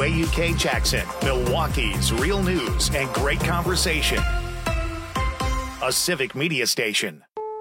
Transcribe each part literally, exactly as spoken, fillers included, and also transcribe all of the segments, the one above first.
W A U K Jackson, Milwaukee's real news and great conversation. A Civic Media station.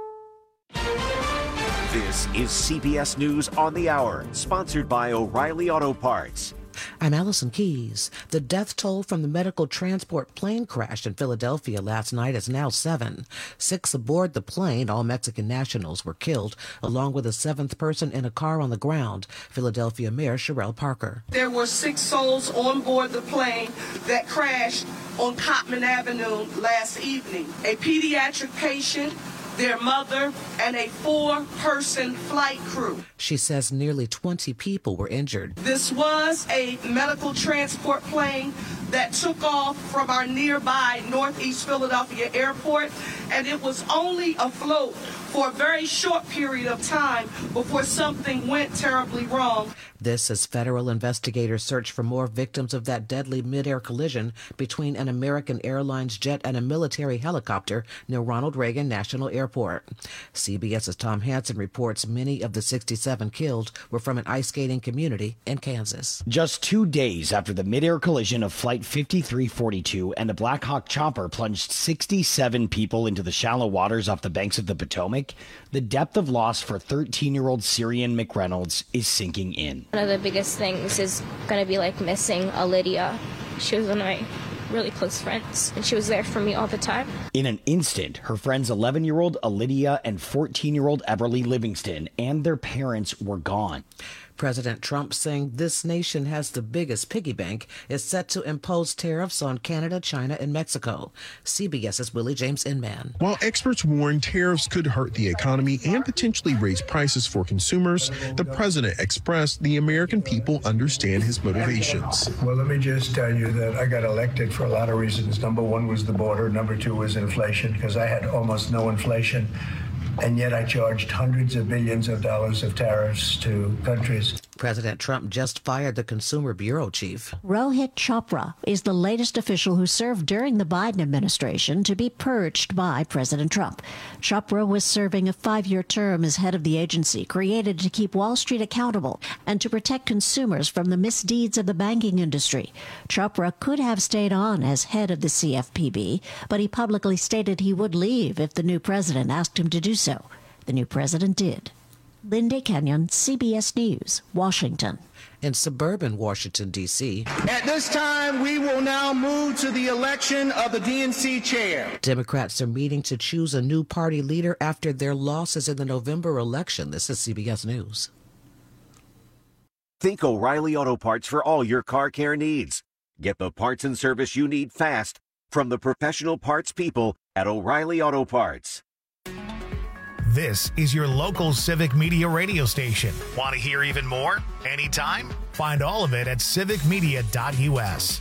This is C B S News on the Hour, sponsored by O'Reilly Auto Parts. I'm Allison Keys. The death toll from the medical transport plane crash in Philadelphia last night is now seven. Six aboard the plane, all Mexican nationals, were killed, along with a seventh person in a car on the ground. Philadelphia Mayor Sherelle Parker. There were six souls on board the plane that crashed on Cottman Avenue last evening. A pediatric patient, their mother, and a four-person flight crew. She says nearly twenty people were injured. This was a medical transport plane that took off from our nearby Northeast Philadelphia airport, and it was only afloat for a very short period of time before something went terribly wrong. This as federal investigators search for more victims of that deadly mid-air collision between an American Airlines jet and a military helicopter near Ronald Reagan National Airport. CBS's Tom Hansen reports many of the sixty-seven killed were from an ice skating community in Kansas. Just two days after the mid-air collision of Flight fifty-three forty-two and a Black Hawk chopper plunged sixty-seven people into the shallow waters off the banks of the Potomac, the depth of loss for thirteen-year-old Syrian McReynolds is sinking in. One of the biggest things is going to be like missing Lydia. She was one of my really close friends, and she was there for me all the time. In an instant, her friends eleven-year-old Lydia and fourteen-year-old Everly Livingston and their parents were gone. President Trump, saying this nation has the biggest piggy bank, is set to impose tariffs on Canada, China, and Mexico. CBS's Willie James Inman. While experts warn tariffs could hurt the economy and potentially raise prices for consumers, the president expressed the American people understand his motivations. Well, let me just tell you that I got elected for a lot of reasons. Number one was the border. Number two was inflation, because I had almost no inflation. And yet I charged hundreds of billions of dollars of tariffs to countries. President Trump just fired the Consumer Bureau chief. Rohit Chopra is the latest official who served during the Biden administration to be purged by President Trump. Chopra was serving a five-year term as head of the agency created to keep Wall Street accountable and to protect consumers from the misdeeds of the banking industry. Chopra could have stayed on as head of the C F P B, but he publicly stated he would leave if the new president asked him to do so. The new president did. Linda Kenyon, C B S News, Washington. In suburban Washington, D C At this time, we will now move to the election of the D N C chair. Democrats are meeting to choose a new party leader after their losses in the November election. This is C B S News. Think O'Reilly Auto Parts for all your car care needs. Get the parts and service you need fast from the professional parts people at O'Reilly Auto Parts. This is your local Civic Media radio station. Want to hear even more? Anytime? Find all of it at civic media dot u s.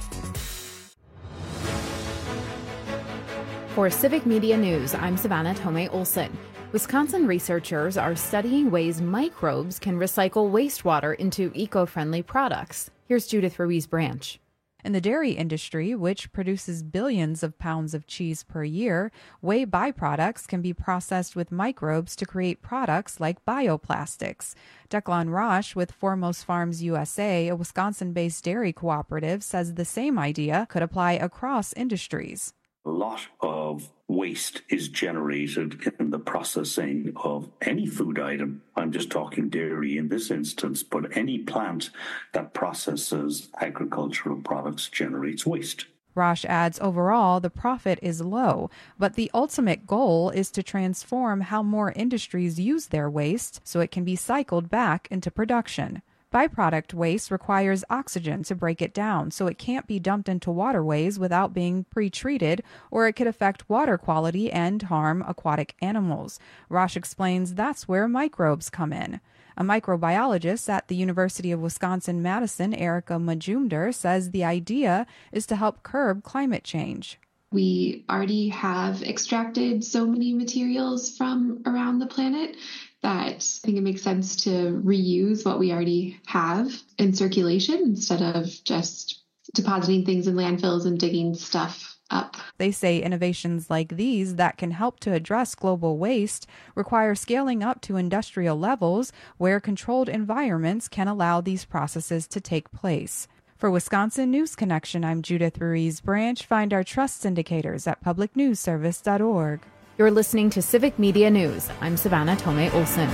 For Civic Media News, I'm Savannah Tomei Olson. Wisconsin researchers are studying ways microbes can recycle wastewater into eco-friendly products. Here's Judith Ruiz Branch. In the dairy industry, which produces billions of pounds of cheese per year, whey byproducts can be processed with microbes to create products like bioplastics. Declan Roche with Foremost Farms U S A, a Wisconsin-based dairy cooperative, says the same idea could apply across industries. A lot of waste is generated in the processing of any food item. I'm just talking dairy in this instance, but any plant that processes agricultural products generates waste. Roche adds overall the profit is low, but the ultimate goal is to transform how more industries use their waste so it can be cycled back into production. Byproduct waste requires oxygen to break it down, so it can't be dumped into waterways without being pre-treated, or it could affect water quality and harm aquatic animals. Roche explains that's where microbes come in. A microbiologist at the University of Wisconsin-Madison, Erica Majumder, says the idea is to help curb climate change. We already have extracted so many materials from around the planet that I think it makes sense to reuse what we already have in circulation instead of just depositing things in landfills and digging stuff up. They say innovations like these that can help to address global waste require scaling up to industrial levels where controlled environments can allow these processes to take place. For Wisconsin News Connection, I'm Judith Ruiz Branch. Find our trust indicators at public news service dot org. You're listening to Civic Media News. I'm Savannah Tomei Olson.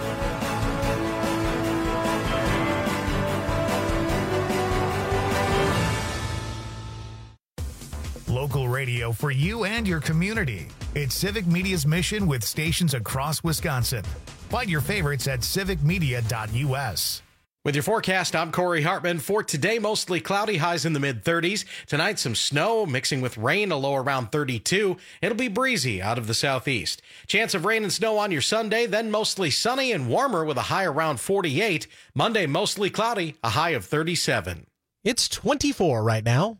Local radio for you and your community. It's Civic Media's mission with stations across Wisconsin. Find your favorites at civic media dot u s. With your forecast, I'm Corey Hartman. For today, mostly cloudy, highs in the mid-thirties. Tonight, some snow mixing with rain, a low around thirty-two. It'll be breezy out of the southeast. Chance of rain and snow on your Sunday, then mostly sunny and warmer with a high around forty-eight. Monday, mostly cloudy, a high of thirty-seven. It's twenty-four right now.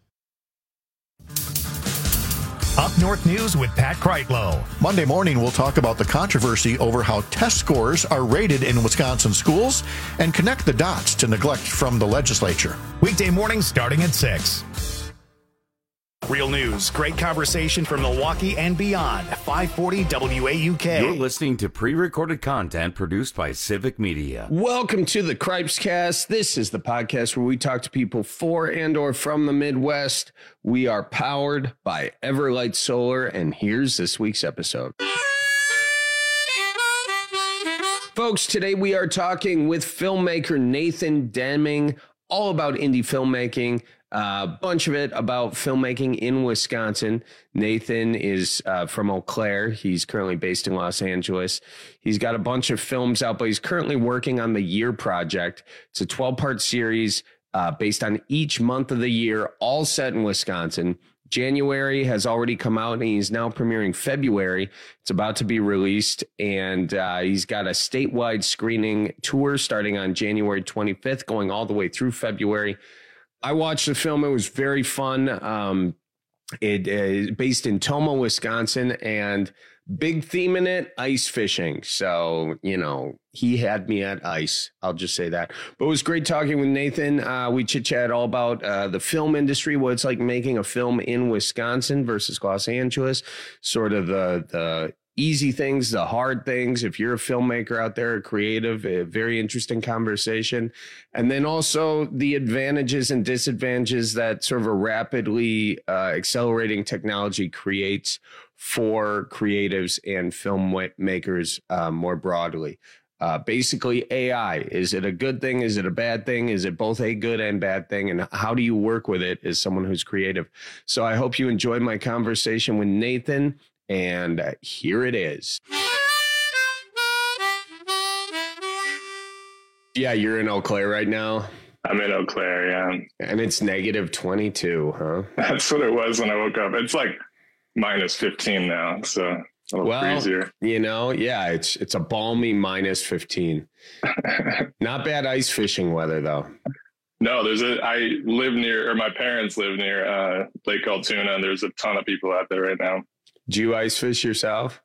Up North News with Pat Kreitlow. Monday morning, we'll talk about the controversy over how test scores are rated in Wisconsin schools and connect the dots to neglect from the legislature. Weekday morning starting at six. Real news, great conversation from Milwaukee and beyond. five forty W A U K. You're listening to pre-recorded content produced by Civic Media. Welcome to the Cripescast. This is the podcast where we talk to people for and or from the Midwest. We are powered by Everlight Solar, and here's this week's episode. Folks, today we are talking with filmmaker Nathan Deming, all about indie filmmaking. A uh, bunch of it about filmmaking in Wisconsin. Nathan is uh, from Eau Claire. He's currently based in Los Angeles. He's got a bunch of films out, but he's currently working on the Year Project. It's a twelve-part series uh, based on each month of the year, all set in Wisconsin. January has already come out, and he's now premiering February. It's about to be released, and uh, he's got a statewide screening tour starting on January twenty-fifth, going all the way through February. I watched the film. It was very fun. Um, it is based in Tomah, Wisconsin, and big theme in it, ice fishing. So, you know, he had me at ice. I'll just say that. But it was great talking with Nathan. Uh, we chit-chat all about uh, the film industry, what it's like making a film in Wisconsin versus Los Angeles, sort of the the easy things, the hard things. If you're a filmmaker out there, a creative, a very interesting conversation. And then also the advantages and disadvantages that sort of a rapidly uh, accelerating technology creates for creatives and filmmakers uh, more broadly. Uh, basically, A I, is it a good thing? Is it a bad thing? Is it both a good and bad thing? And how do you work with it as someone who's creative? So I hope you enjoyed my conversation with Nathan. And uh, here it is. Yeah, you're in Eau Claire right now. I'm in Eau Claire, yeah. And it's negative twenty-two, huh? That's what it was when I woke up. It's like minus fifteen now, so a little well, crazier. You know, yeah, it's it's a balmy minus fifteen. Not bad ice fishing weather, though. No, there's a. I live near, or my parents live near uh, Lake Altoona, and there's a ton of people out there right now. Do you ice fish yourself?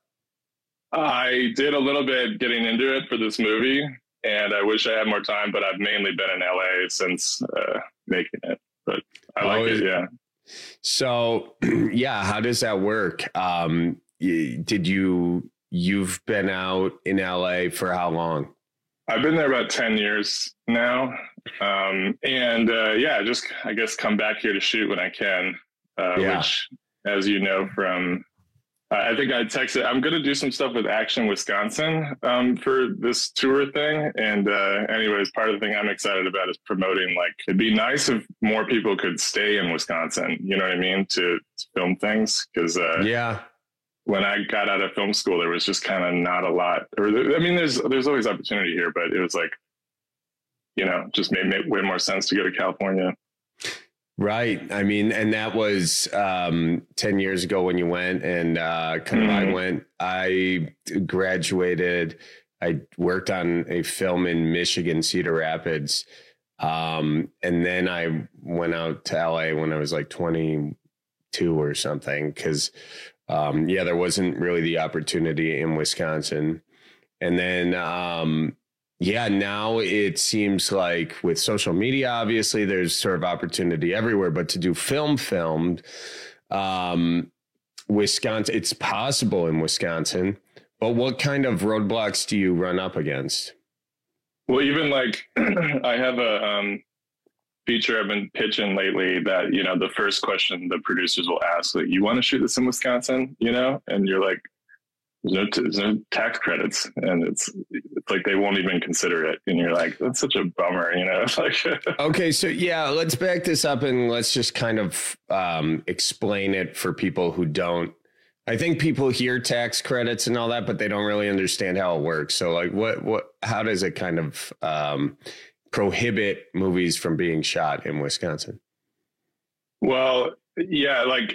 I did a little bit getting into it for this movie, and I wish I had more time, but I've mainly been in L A since uh, making it. But I like oh, it, yeah. So, yeah, how does that work? Um, did you, you've been out in L A for how long? I've been there about ten years now. Um, and uh, yeah, just, I guess, come back here to shoot when I can, uh, yeah. which, as you know, from... I think I texted, I'm going to do some stuff with Action Wisconsin um, for this tour thing. And uh, anyways, part of the thing I'm excited about is promoting, like, it'd be nice if more people could stay in Wisconsin, you know what I mean, to, to film things. Because uh, yeah, when I got out of film school, there was just kind of not a lot. Or, I mean, there's there's always opportunity here, but it was like, you know, just made, made way more sense to go to California. Right. I mean, and that was um, ten years ago when you went, and uh, kind of mm-hmm. I went, I graduated. I worked on a film in Michigan, Cedar Rapids. Um, and then I went out to L A when I was like twenty-two or something. Cause um, yeah, there wasn't really the opportunity in Wisconsin. And then, um, yeah, now it seems like with social media, obviously there's sort of opportunity everywhere, but to do film filmed, um, Wisconsin, it's possible in Wisconsin, but what kind of roadblocks do you run up against? Well, even like I have a um, feature I've been pitching lately that, you know, the first question the producers will ask, like, you want to shoot this in Wisconsin, you know? And you're like, there's no, t- there's no tax credits. And it's, it's like, they won't even consider it. And you're like, that's such a bummer, you know? It's like, okay. So yeah, let's back this up and let's just kind of um, explain it for people who don't. I think people hear tax credits and all that, but they don't really understand how it works. So like, what, what, how does it kind of um, prohibit movies from being shot in Wisconsin? Well, yeah, like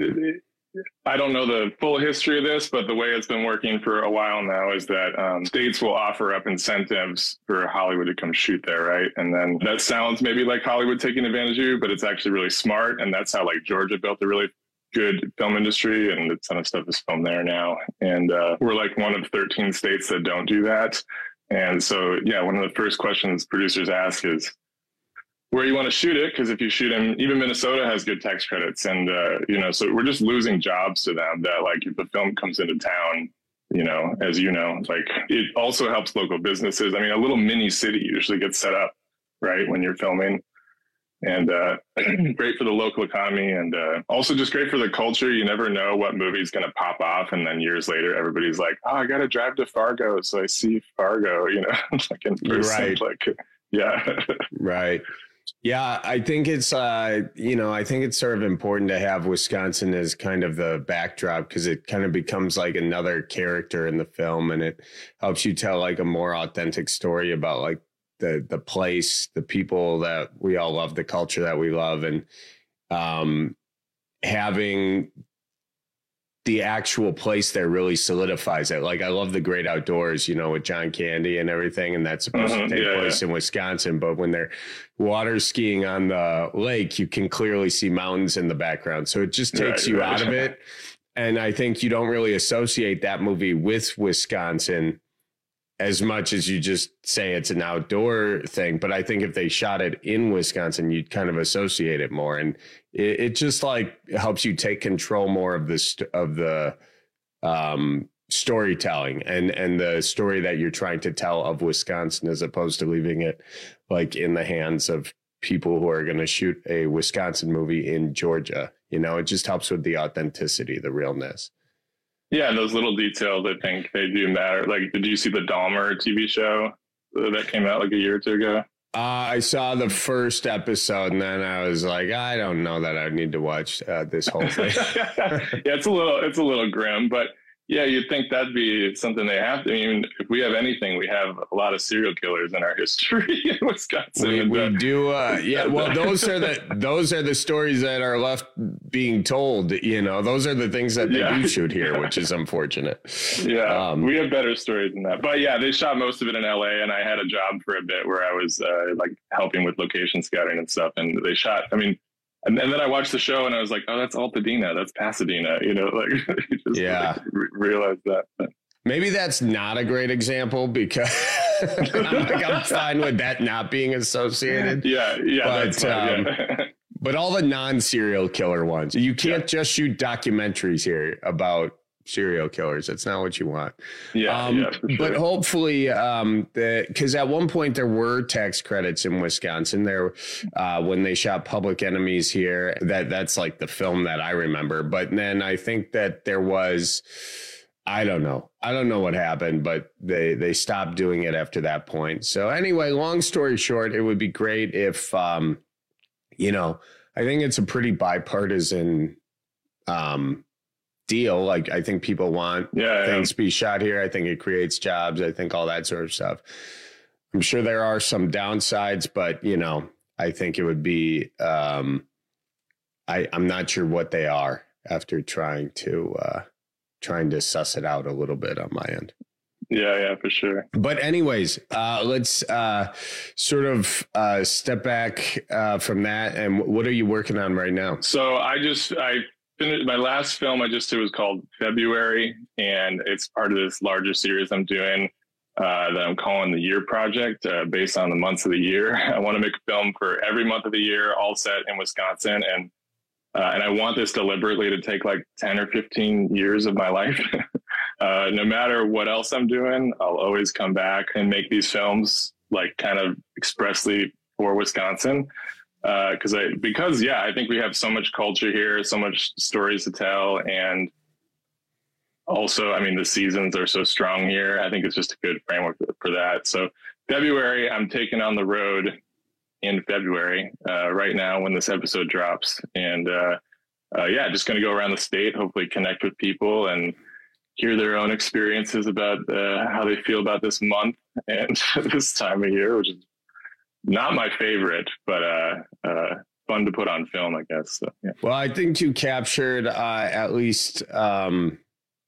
I don't know the full history of this, but the way it's been working for a while now is that um, states will offer up incentives for Hollywood to come shoot there, right? And then that sounds maybe like Hollywood taking advantage of you, but it's actually really smart. And that's how like Georgia built a really good film industry, and a ton of stuff is filmed there now. And uh, we're like one of thirteen states that don't do that. And so, yeah, one of the first questions producers ask is where you want to shoot it, because if you shoot in, even Minnesota has good tax credits. And, uh, you know, so we're just losing jobs to them that, like, if the film comes into town, you know, as you know, like, it also helps local businesses. I mean, a little mini city usually gets set up, right, when you're filming. And uh, great for the local economy, and uh, also just great for the culture. You never know what movie is going to pop off, and then years later, everybody's like, "Oh, I got to drive to Fargo, so I see Fargo." You know, like in person, right? Like, yeah, right. Yeah, I think it's uh, you know, I think it's sort of important to have Wisconsin as kind of the backdrop, because it kind of becomes like another character in the film, and it helps you tell like a more authentic story about like the the place, the people that we all love, the culture that we love, and um, having the actual place there really solidifies it. Like, I love the great outdoors, you know, with John Candy and everything, and that's supposed mm-hmm, to take yeah, place yeah. in Wisconsin. But when they're water skiing on the lake, you can clearly see mountains in the background. So it just takes right, you right. out of it. And I think you don't really associate that movie with Wisconsin as much as you just say it's an outdoor thing. But I think if they shot it in Wisconsin, you'd kind of associate it more. And it, it just like helps you take control more of the, st- of the um, storytelling and, and the story that you're trying to tell of Wisconsin, as opposed to leaving it like in the hands of people who are going to shoot a Wisconsin movie in Georgia. You know, it just helps with the authenticity, the realness. Yeah, those little details, I think they do matter. Like, did you see the Dahmer T V show that came out like a year or two ago? Uh, I saw the first episode, and then I was like, I don't know that I need to watch uh, this whole thing. Yeah, it's a little, it's a little grim, but yeah, you'd think that'd be something they have to. I mean, if we have anything, we have a lot of serial killers in our history in Wisconsin. We, we do, uh, yeah. Well, those are the those are the stories that are left being told. You know, those are the things that they yeah. do shoot here, yeah. which is unfortunate. Yeah, um, we have better stories than that. But yeah, they shot most of it in L A, and I had a job for a bit where I was uh, like helping with location scouting and stuff. And they shot. I mean. And, and then I watched the show and I was like, oh, that's Altadena. That's Pasadena. You know, like, you just yeah. like, re- realized that. Maybe that's not a great example, because I'm, like, I'm fine with that not being associated. Yeah. Yeah. But, that's fine, um, yeah. But all the non-serial killer ones, you can't yeah. just shoot documentaries here about serial killers. That's not what you want. Yeah, um, yeah for sure. But hopefully, um, because at one point there were tax credits in Wisconsin there uh, when they shot Public Enemies here. That that's like the film that I remember. But then I think that there was, I don't know. I don't know what happened, but they, they stopped doing it after that point. So anyway, long story short, it would be great if, um, you know, I think it's a pretty bipartisan um deal. Like, I think people want yeah, things yeah. to be shot here. I think it creates jobs. I think all that sort of stuff. I'm sure there are some downsides, but, you know, I think it would be, um, I, I'm not sure what they are after trying to, uh, trying to suss it out a little bit on my end. Yeah, yeah, for sure. But anyways, uh, let's uh, sort of uh, step back uh, from that. And what are you working on right now? So I just, I finished my last film I just did was called February, and it's part of this larger series I'm doing uh, that I'm calling the Year Project, uh, based on the months of the year. I want to make a film for every month of the year, all set in Wisconsin, and uh, and I want this deliberately to take like ten or fifteen years of my life. uh, no matter what else I'm doing, I'll always come back and make these films like kind of expressly for Wisconsin. because uh, I because yeah, I think we have so much culture here, so much stories to tell, and also, I mean, the seasons are so strong here. I think it's just a good framework for, for that. So February, I'm taking on the road in February, uh, right now when this episode drops, and uh, uh, yeah, just going to go around the state, hopefully connect with people and hear their own experiences about uh, how they feel about this month and this time of year, which is not my favorite, but uh, uh, fun to put on film, I guess. So, yeah. Well, I think you captured uh, at least. Um,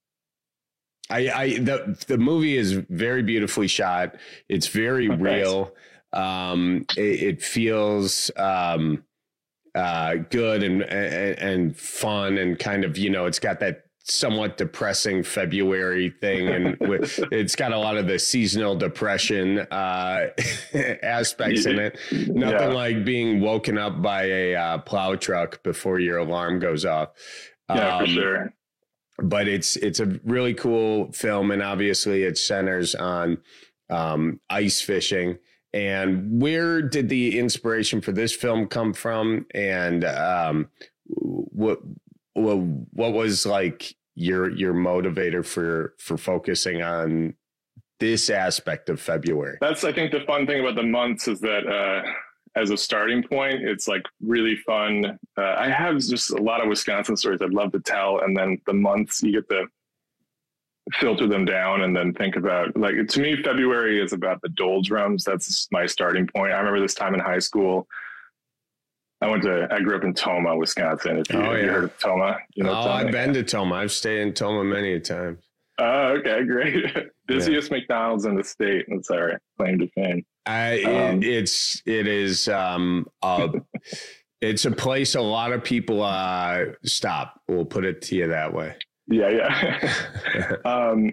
I, I the the movie is very beautifully shot. It's very okay. real. Um, it, it feels um, uh, good and, and and fun and kind of, you know, it's got that somewhat depressing February thing, and it's got a lot of the seasonal depression uh, aspects in it. Nothing yeah. like being woken up by a uh, plow truck before your alarm goes off. Yeah, um, for sure. But it's it's a really cool film, and obviously it centers on um, ice fishing. And where did the inspiration for this film come from? And um, what what what was like your your motivator for for focusing on this aspect of February? That's, I think, the fun thing about the months is that uh, as a starting point, it's like really fun. Uh, I have just a lot of Wisconsin stories I'd love to tell, and then the months you get to filter them down and then think about, like, to me, February is about the doldrums. That's my starting point. I remember this time in high school. I went to, I grew up in Tomah, Wisconsin. If you, oh, have yeah. you heard of Tomah? You know oh, Tomah? I've been to Tomah. I've stayed in Tomah many a time. Oh, okay, great. Busiest yeah. McDonald's in the state. That's all right. Claim to fame. I, um, it, it's, it is, um, uh, it's a place a lot of people uh, stop. We'll put it to you that way. Yeah, yeah. um,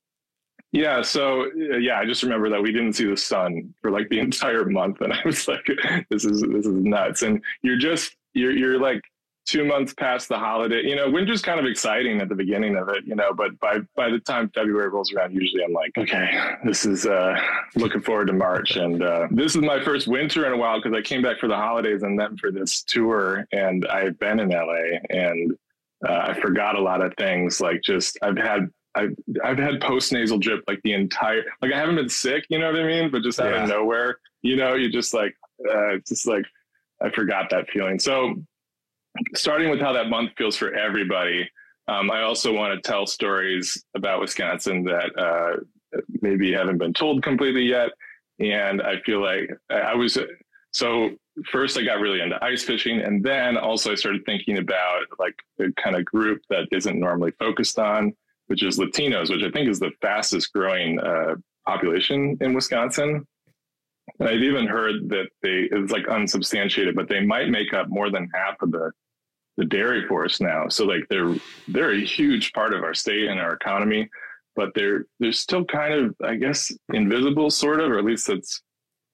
yeah, so, yeah, I just remember that we didn't see the sun for like the entire month. And I was like, this is this is nuts. And you're just, you're you're like two months past the holiday. You know, winter's kind of exciting at the beginning of it, you know, but by, by the time February rolls around, usually I'm like, okay, this is uh, looking forward to March. And uh, this is my first winter in a while because I came back for the holidays and then for this tour. And I've been in L A and Uh, I forgot a lot of things, like just I've had I've I've had post nasal drip like the entire, like I haven't been sick, you know what I mean? But just out yeah. of nowhere, you know, you just like uh, just like I forgot that feeling. So starting with how that month feels for everybody, um, I also want to tell stories about Wisconsin that uh, maybe haven't been told completely yet, and I feel like I was so. First, I got really into ice fishing, and then also I started thinking about like the kind of group that isn't normally focused on, which is Latinos, which I think is the fastest growing uh, population in Wisconsin. And I've even heard that they, it's like unsubstantiated, but they might make up more than half of the the dairy force now. So like they're they're a huge part of our state and our economy, but they're they're still kind of, I guess, invisible, sort of, or at least that's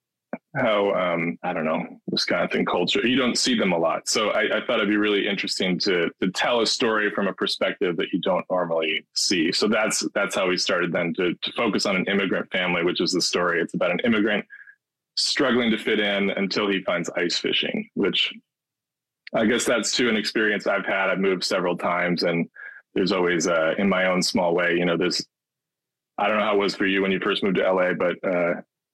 how, um, I don't know, Wisconsin culture, you don't see them a lot. So I, I thought it'd be really interesting to to tell a story from a perspective that you don't normally see. So that's that's how we started then to, to focus on an immigrant family, which is the story. It's about an immigrant struggling to fit in until he finds ice fishing, which I guess that's too an experience I've had. I've moved several times, and there's always, uh, in my own small way, you know, there's, I don't know how it was for you when you first moved to L A, but uh,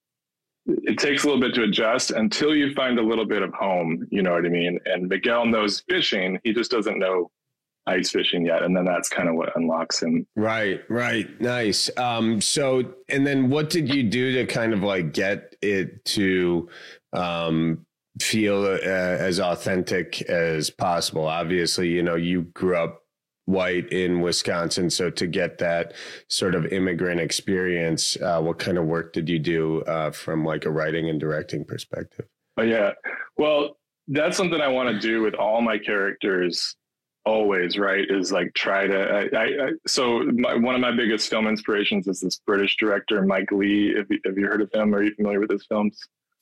it takes a little bit to adjust until you find a little bit of home, you know what I mean? And Miguel knows fishing. He just doesn't know ice fishing yet. And then that's kind of what unlocks him. Right, right. Nice. Um, so, and then what did you do to kind of like get it to um, feel uh, as authentic as possible? Obviously, you know, you grew up white in Wisconsin. So to get that sort of immigrant experience, uh, what kind of work did you do uh, from like a writing and directing perspective? Oh, yeah. Well, that's something I want to do with all my characters always, right? Is like try to, I, I, I so my, one of my biggest film inspirations is this British director, Mike Leigh. Have you, have you heard of him? Are you familiar with his films?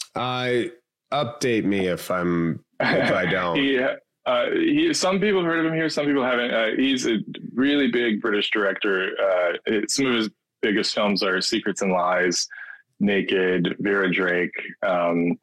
I uh, update me if I'm, if I don't. Yeah. Uh, he, some people have heard of him here, some people haven't. Uh, he's a really big British director. Uh, it, some of his biggest films are Secrets and Lies, Naked, Vera Drake. Um,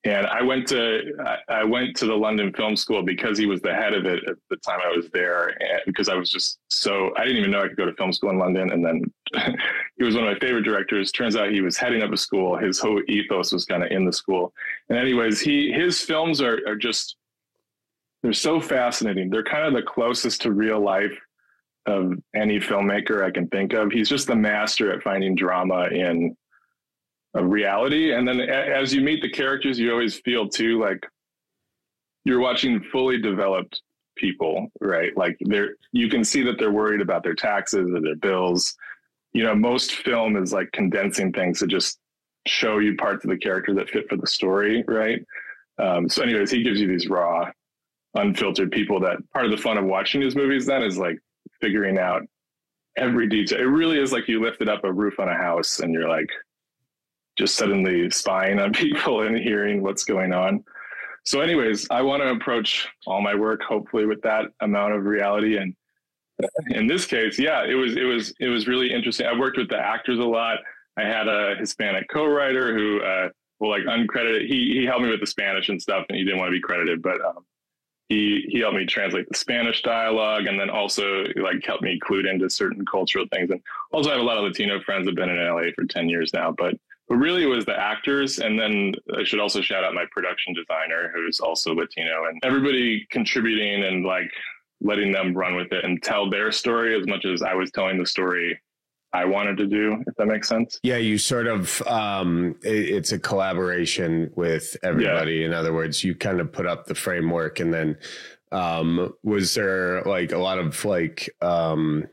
And I went to I went to the London Film School because he was the head of it at the time I was there, and because I was just so I didn't even know I could go to film school in London. And then he was one of my favorite directors. Turns out he was heading up a school. His whole ethos was kind of in the school. And anyways, he his films are are just they're so fascinating. They're kind of the closest to real life of any filmmaker I can think of. He's just the master at finding drama in of reality. And then as you meet the characters, you always feel too like you're watching fully developed people, right? Like they're you can see that they're worried about their taxes or their bills. You know, most film is like condensing things to just show you parts of the character that fit for the story, right? Um, so anyways, he gives you these raw, unfiltered people that part of the fun of watching his movies then is like figuring out every detail. It really is like you lifted up a roof on a house and you're like, just suddenly spying on people and hearing what's going on. So anyways, I want to approach all my work, hopefully with that amount of reality. And in this case, yeah, it was, it was, it was really interesting. I worked with the actors a lot. I had a Hispanic co-writer who, uh, well, like uncredited, he, he helped me with the Spanish and stuff and he didn't want to be credited, but, um, he, he helped me translate the Spanish dialogue and then also like helped me clued into certain cultural things. And also I have a lot of Latino friends who've been in L A for ten years now, but But really it was the actors. And then I should also shout out my production designer, who's also Latino, and everybody contributing and like letting them run with it and tell their story as much as I was telling the story I wanted to do, if that makes sense. Yeah, you sort of, um, it, it's a collaboration with everybody. Yeah. In other words, you kind of put up the framework and then um, was there like a lot of like, um,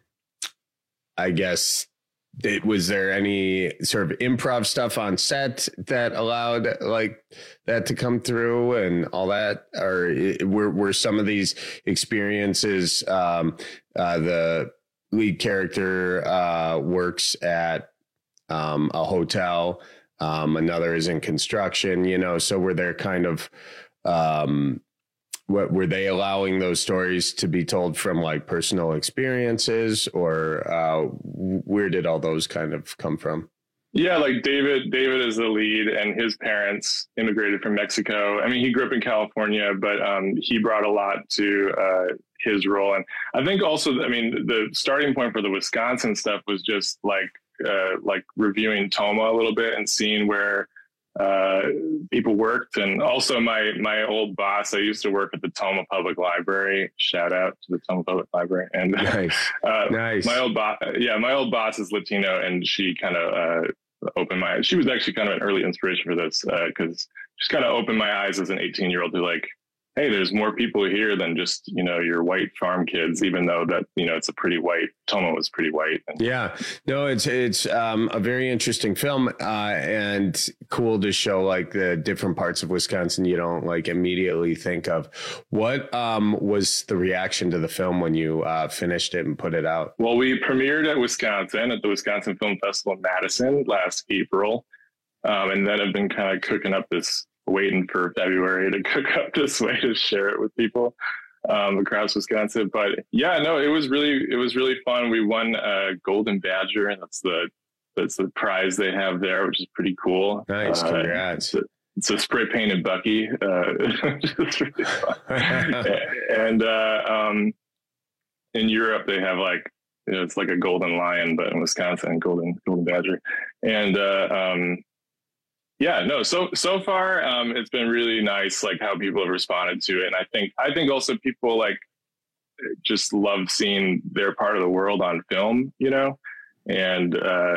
I guess, It, was there any sort of improv stuff on set that allowed like that to come through and all that? Or it, were, were some of these experiences, um, uh, the lead character uh, works at um, a hotel, um, another is in construction, you know, so were there kind of, um, what were they allowing those stories to be told from like personal experiences, or uh, where did all those kind of come from? Yeah, like David, David is the lead and his parents immigrated from Mexico. I mean, he grew up in California, but um, he brought a lot to uh, his role. And I think also, I mean, the starting point for the Wisconsin stuff was just like, uh, like reviewing Toma a little bit and seeing where uh people worked. And also my my old boss, I used to work at the Toma Public Library, shout out to the Toma Public Library, and nice. uh nice. my old boss yeah my old boss is Latino, and she kind of uh opened my eyes. She was actually kind of an early inspiration for this, uh because she's kind of opened my eyes as an eighteen year old to like, hey, there's more people here than just, you know, your white farm kids, even though that, you know, it's a pretty white, Toma was pretty white. And, yeah, no, it's, it's um, a very interesting film uh, and cool to show like the different parts of Wisconsin you don't like immediately think of. What um, was the reaction to the film when you uh, finished it and put it out? Well, we premiered at Wisconsin at the Wisconsin Film Festival in Madison last April. Um, and then I've been kind of cooking up this waiting for February to cook up this way to share it with people um, across Wisconsin. But yeah, no, it was really, it was really fun. We won a Golden Badger, and that's the, that's the prize they have there, which is pretty cool. Nice. Uh, Congrats. It's a, it's a spray painted Bucky. Uh, it's really fun. And uh, um, in Europe, they have like, you know, it's like a golden lion, but in Wisconsin, golden, golden badger. And uh, um, yeah, no, so, so far, um, it's been really nice, like how people have responded to it. And I think, I think also people like just love seeing their part of the world on film, you know, and uh,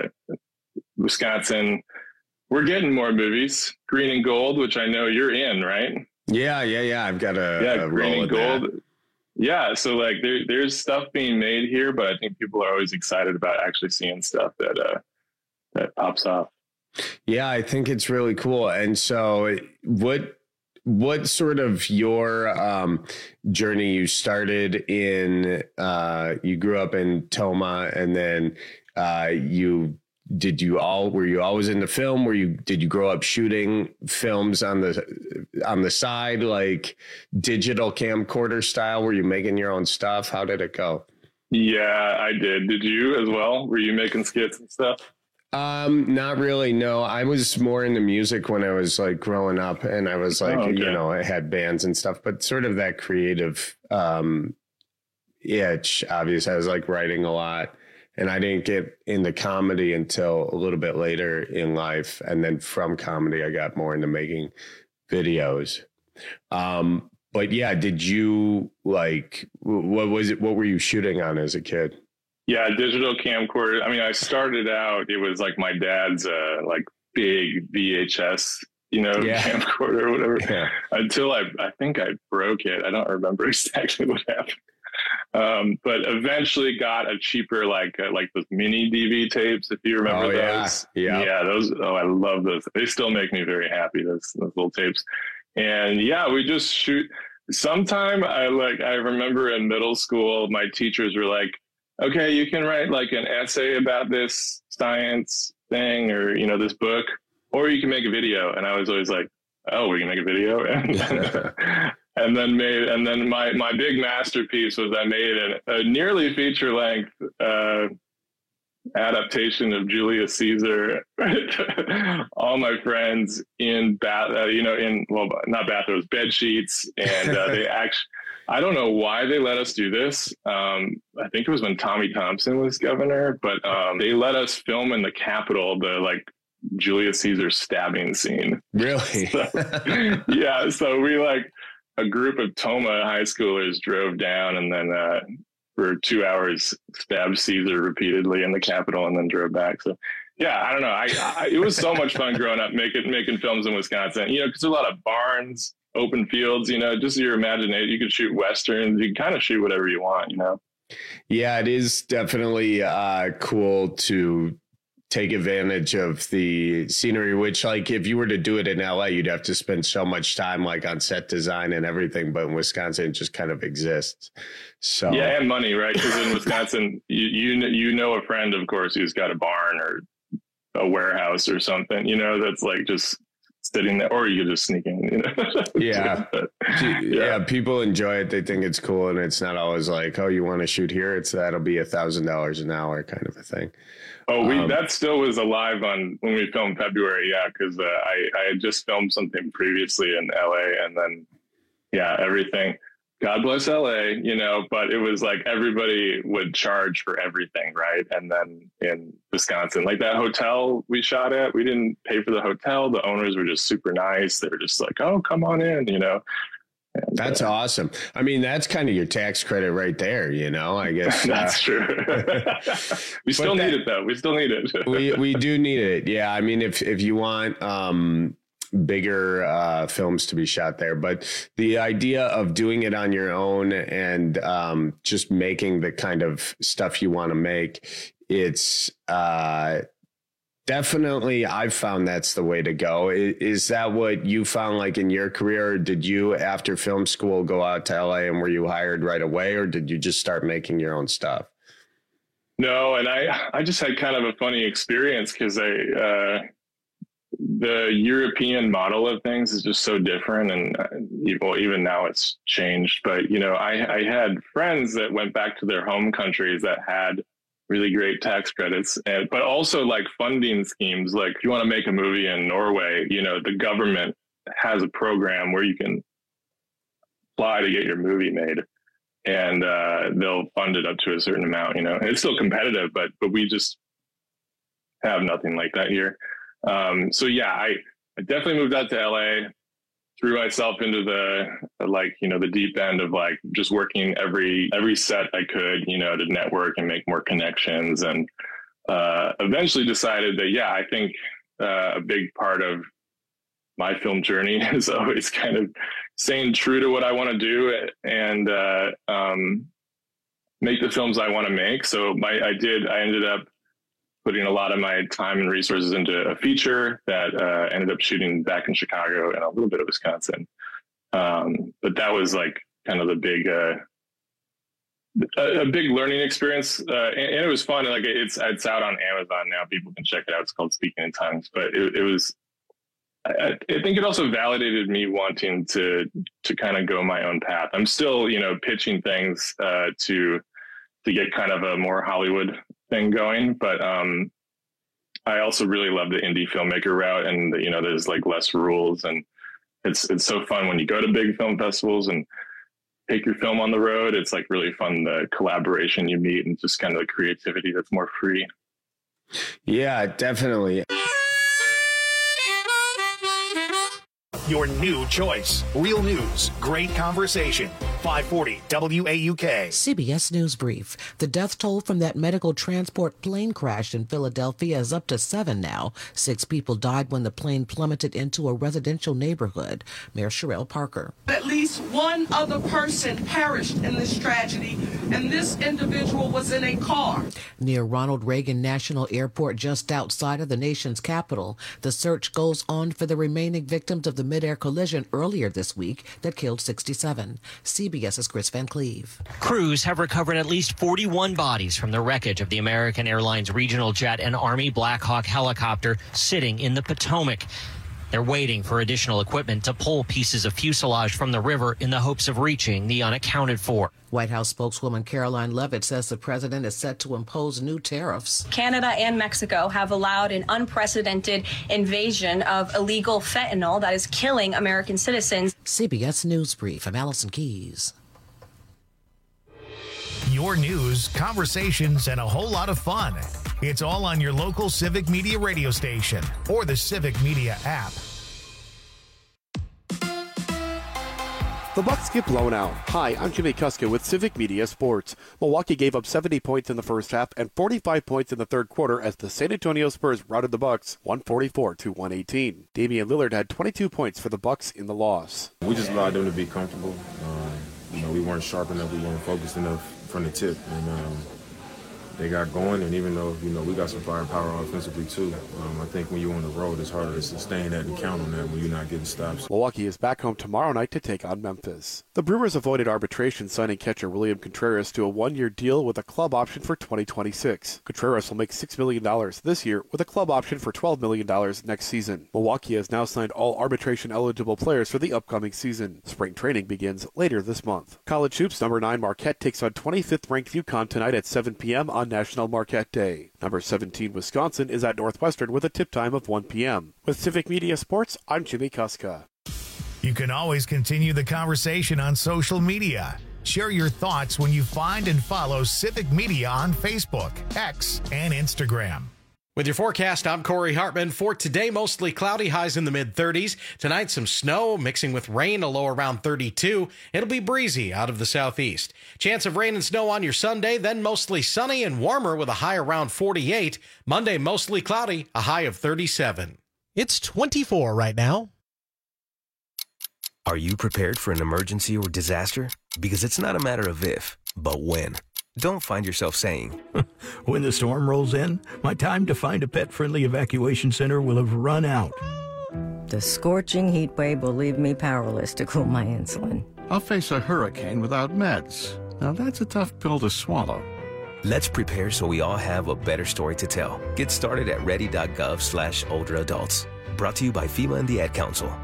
Wisconsin, we're getting more movies, Green and Gold, which I know you're in, right? Yeah, yeah, yeah. I've got a, yeah, a Green and Gold. That. Yeah, so like there, there's stuff being made here, but I think people are always excited about actually seeing stuff that uh, that pops off. Yeah, I think it's really cool. And so what what sort of your um, journey? You started in, uh, you grew up in Toma, and then uh, you did you all were you always into film? Were you did you grow up shooting films on the on the side, like digital camcorder style? Were you making your own stuff? How did it go? Yeah, I did. Did you as well? Were you making skits and stuff? Um, not really. No, I was more into music when I was like growing up, and I was like, oh, okay. you know, I had bands and stuff, but sort of that creative um, itch. Obviously, I was like writing a lot, and I didn't get into comedy until a little bit later in life, and then from comedy, I got more into making videos. Um, but yeah, did you like what was it? What were you shooting on as a kid? Yeah, digital camcorder. I mean, I started out, it was like my dad's uh, like big V H S, you know, yeah. camcorder or whatever, yeah. until I, I think I broke it. I don't remember exactly what happened. Um, but eventually got a cheaper, like, uh, like those mini D V tapes, if you remember oh, those. Yeah. yeah. Yeah, those. Oh, I love those. They still make me very happy, those, those little tapes. And yeah, we just shoot. Sometime I like, I remember in middle school, my teachers were like, okay, you can write like an essay about this science thing or, you know, this book, or you can make a video. And I was always like, oh, we can make a video. And, and then made, and then my, my big masterpiece was I made an, a nearly feature length uh, adaptation of Julius Caesar. All my friends in bath, uh, you know, in, well, not bathrooms, bed sheets. And uh, they actually, I don't know why they let us do this. Um, I think it was when Tommy Thompson was governor, but um, they let us film in the Capitol, the like Julius Caesar stabbing scene. Really? So, yeah. So we like a group of Toma high schoolers drove down and then uh, for two hours stabbed Caesar repeatedly in the Capitol and then drove back. So yeah, I don't know. I, I it was so much fun growing up making making films in Wisconsin. You know, because there's a lot of barns, open fields, you know, just your imagination. You could shoot Westerns. You can kind of shoot whatever you want, you know? Yeah, it is definitely uh, cool to take advantage of the scenery, which like if you were to do it in L A, you'd have to spend so much time like on set design and everything. But in Wisconsin, it just kind of exists. So yeah, and money, right? Because in Wisconsin, you, you, you know, a friend, of course, who's got a barn or a warehouse or something, you know, that's like just sitting there, or you could just sneak in, you know? yeah. But, yeah. yeah. People enjoy it. They think it's cool. And it's not always like, oh, you want to shoot here? It's that'll be a thousand dollars an hour kind of a thing. Oh, we, um, that still was alive on when we filmed February. Yeah. Cause uh, I, I had just filmed something previously in L A and then, yeah, everything. God bless L A, you know, but it was like everybody would charge for everything, right? And then in Wisconsin, like that hotel we shot at, we didn't pay for the hotel. The owners were just super nice. They were just like, oh, come on in, you know. And, that's uh, awesome. I mean, that's kind of your tax credit right there, you know, I guess. That's uh, true. we still need that, it, though. We still need it. we we do need it. Yeah. I mean, if, if you want um, bigger uh, films to be shot there, but the idea of doing it on your own and um, just making the kind of stuff you want to make, it's uh, definitely, I've found that's the way to go. Is, is that what you found like in your career? Or did you, after film school, go out to L A and were you hired right away, or did you just start making your own stuff? No, and I, I just had kind of a funny experience because I, uh, the European model of things is just so different. And uh, well, even now it's changed, but you know, I, I had friends that went back to their home countries that had really great tax credits, and, but also like funding schemes. Like if you want to make a movie in Norway, you know, the government has a program where you can apply to get your movie made, and uh, they'll fund it up to a certain amount, you know, and it's still competitive, but, but we just have nothing like that here. Um, so yeah, I, I definitely moved out to L A, threw myself into the, like, you know, the deep end of like just working every, every set I could, you know, to network and make more connections. And, uh, eventually decided that, yeah, I think, uh, a big part of my film journey is always kind of staying true to what I want to do and, uh, um, make the films I want to make. So my, I did, I ended up putting a lot of my time and resources into a feature that uh, ended up shooting back in Chicago and a little bit of Wisconsin. Um, but that was like kind of the big, uh, a, a big learning experience. Uh, and, and it was fun. Like it's, it's out on Amazon now. People can check it out. It's called Speaking in Tongues, but it, it was, I, I think it also validated me wanting to, to kind of go my own path. I'm still, you know, pitching things uh, to, to get kind of a more Hollywood thing going. But um, I also really love the indie filmmaker route, and you know, there's like less rules, and it's it's so fun when you go to big film festivals and take your film on the road. It's like really fun, the collaboration you meet and just kind of the creativity that's more free. Yeah, definitely. Your new choice. Real news, great conversation. five forty W A U K. C B S News Brief. The death toll from that medical transport plane crash in Philadelphia is up to seven now. Six people died when the plane plummeted into a residential neighborhood. Mayor Sherelle Parker. At least one other person perished in this tragedy, and this individual was in a car. Near Ronald Reagan National Airport, just outside of the nation's capital, the search goes on for the remaining victims of the mid-air collision earlier this week that killed sixty-seven. CBS's Chris Van Cleve. Crews have recovered at least forty-one bodies from the wreckage of the American Airlines regional jet and Army Black Hawk helicopter sitting in the Potomac. They're waiting for additional equipment to pull pieces of fuselage from the river in the hopes of reaching the unaccounted for. White House spokeswoman Caroline Leavitt says the president is set to impose new tariffs. Canada and Mexico have allowed an unprecedented invasion of illegal fentanyl that is killing American citizens. C B S News Brief. I'm Allison Keys. Your news, conversations, and a whole lot of fun. It's all on your local Civic Media radio station or the Civic Media app. The Bucks get blown out. Hi, I'm Jimmy Kuska with Civic Media Sports. Milwaukee gave up seventy points in the first half and forty-five points in the third quarter as the San Antonio Spurs routed the Bucks one forty-four to one eighteen. Damian Lillard had twenty-two points for the Bucks in the loss. We just allowed them to be comfortable. Um, you know, we weren't sharp enough. We weren't focused enough from the tip. And um, they got going, and even though, you know, we got some firepower offensively too, um, I think when you're on the road, it's harder to sustain that and count on that when you're not getting stops. Milwaukee is back home tomorrow night to take on Memphis. The Brewers avoided arbitration, signing catcher William Contreras to a one-year deal with a club option for twenty twenty-six. Contreras will make six million dollars this year with a club option for twelve million dollars next season. Milwaukee has now signed all arbitration-eligible players for the upcoming season. Spring training begins later this month. College hoops number nine Marquette takes on twenty-fifth ranked UConn tonight at seven p.m. on National Marquette Day. Number seventeen Wisconsin is at Northwestern with a tip time of one p.m. With Civic Media Sports, I'm Jimmy Kuska. You can always continue the conversation on social media. Share your thoughts when you find and follow Civic Media on Facebook, X, and Instagram. With your forecast, I'm Corey Hartman. For today, mostly cloudy, highs in the mid-thirties. Tonight, some snow mixing with rain, a low around thirty-two. It'll be breezy out of the southeast. Chance of rain and snow on your Sunday, then mostly sunny and warmer with a high around forty-eight. Monday, mostly cloudy, a high of thirty-seven. It's twenty-four right now. Are you prepared for an emergency or disaster? Because it's not a matter of if, but when. Don't find yourself saying, when the storm rolls in, my time to find a pet-friendly evacuation center will have run out. The scorching heat wave will leave me powerless to cool my insulin. I'll face a hurricane without meds. Now that's a tough pill to swallow. Let's prepare so we all have a better story to tell. Get started at ready.gov slash older adults. Brought to you by FEMA and the Ad Council.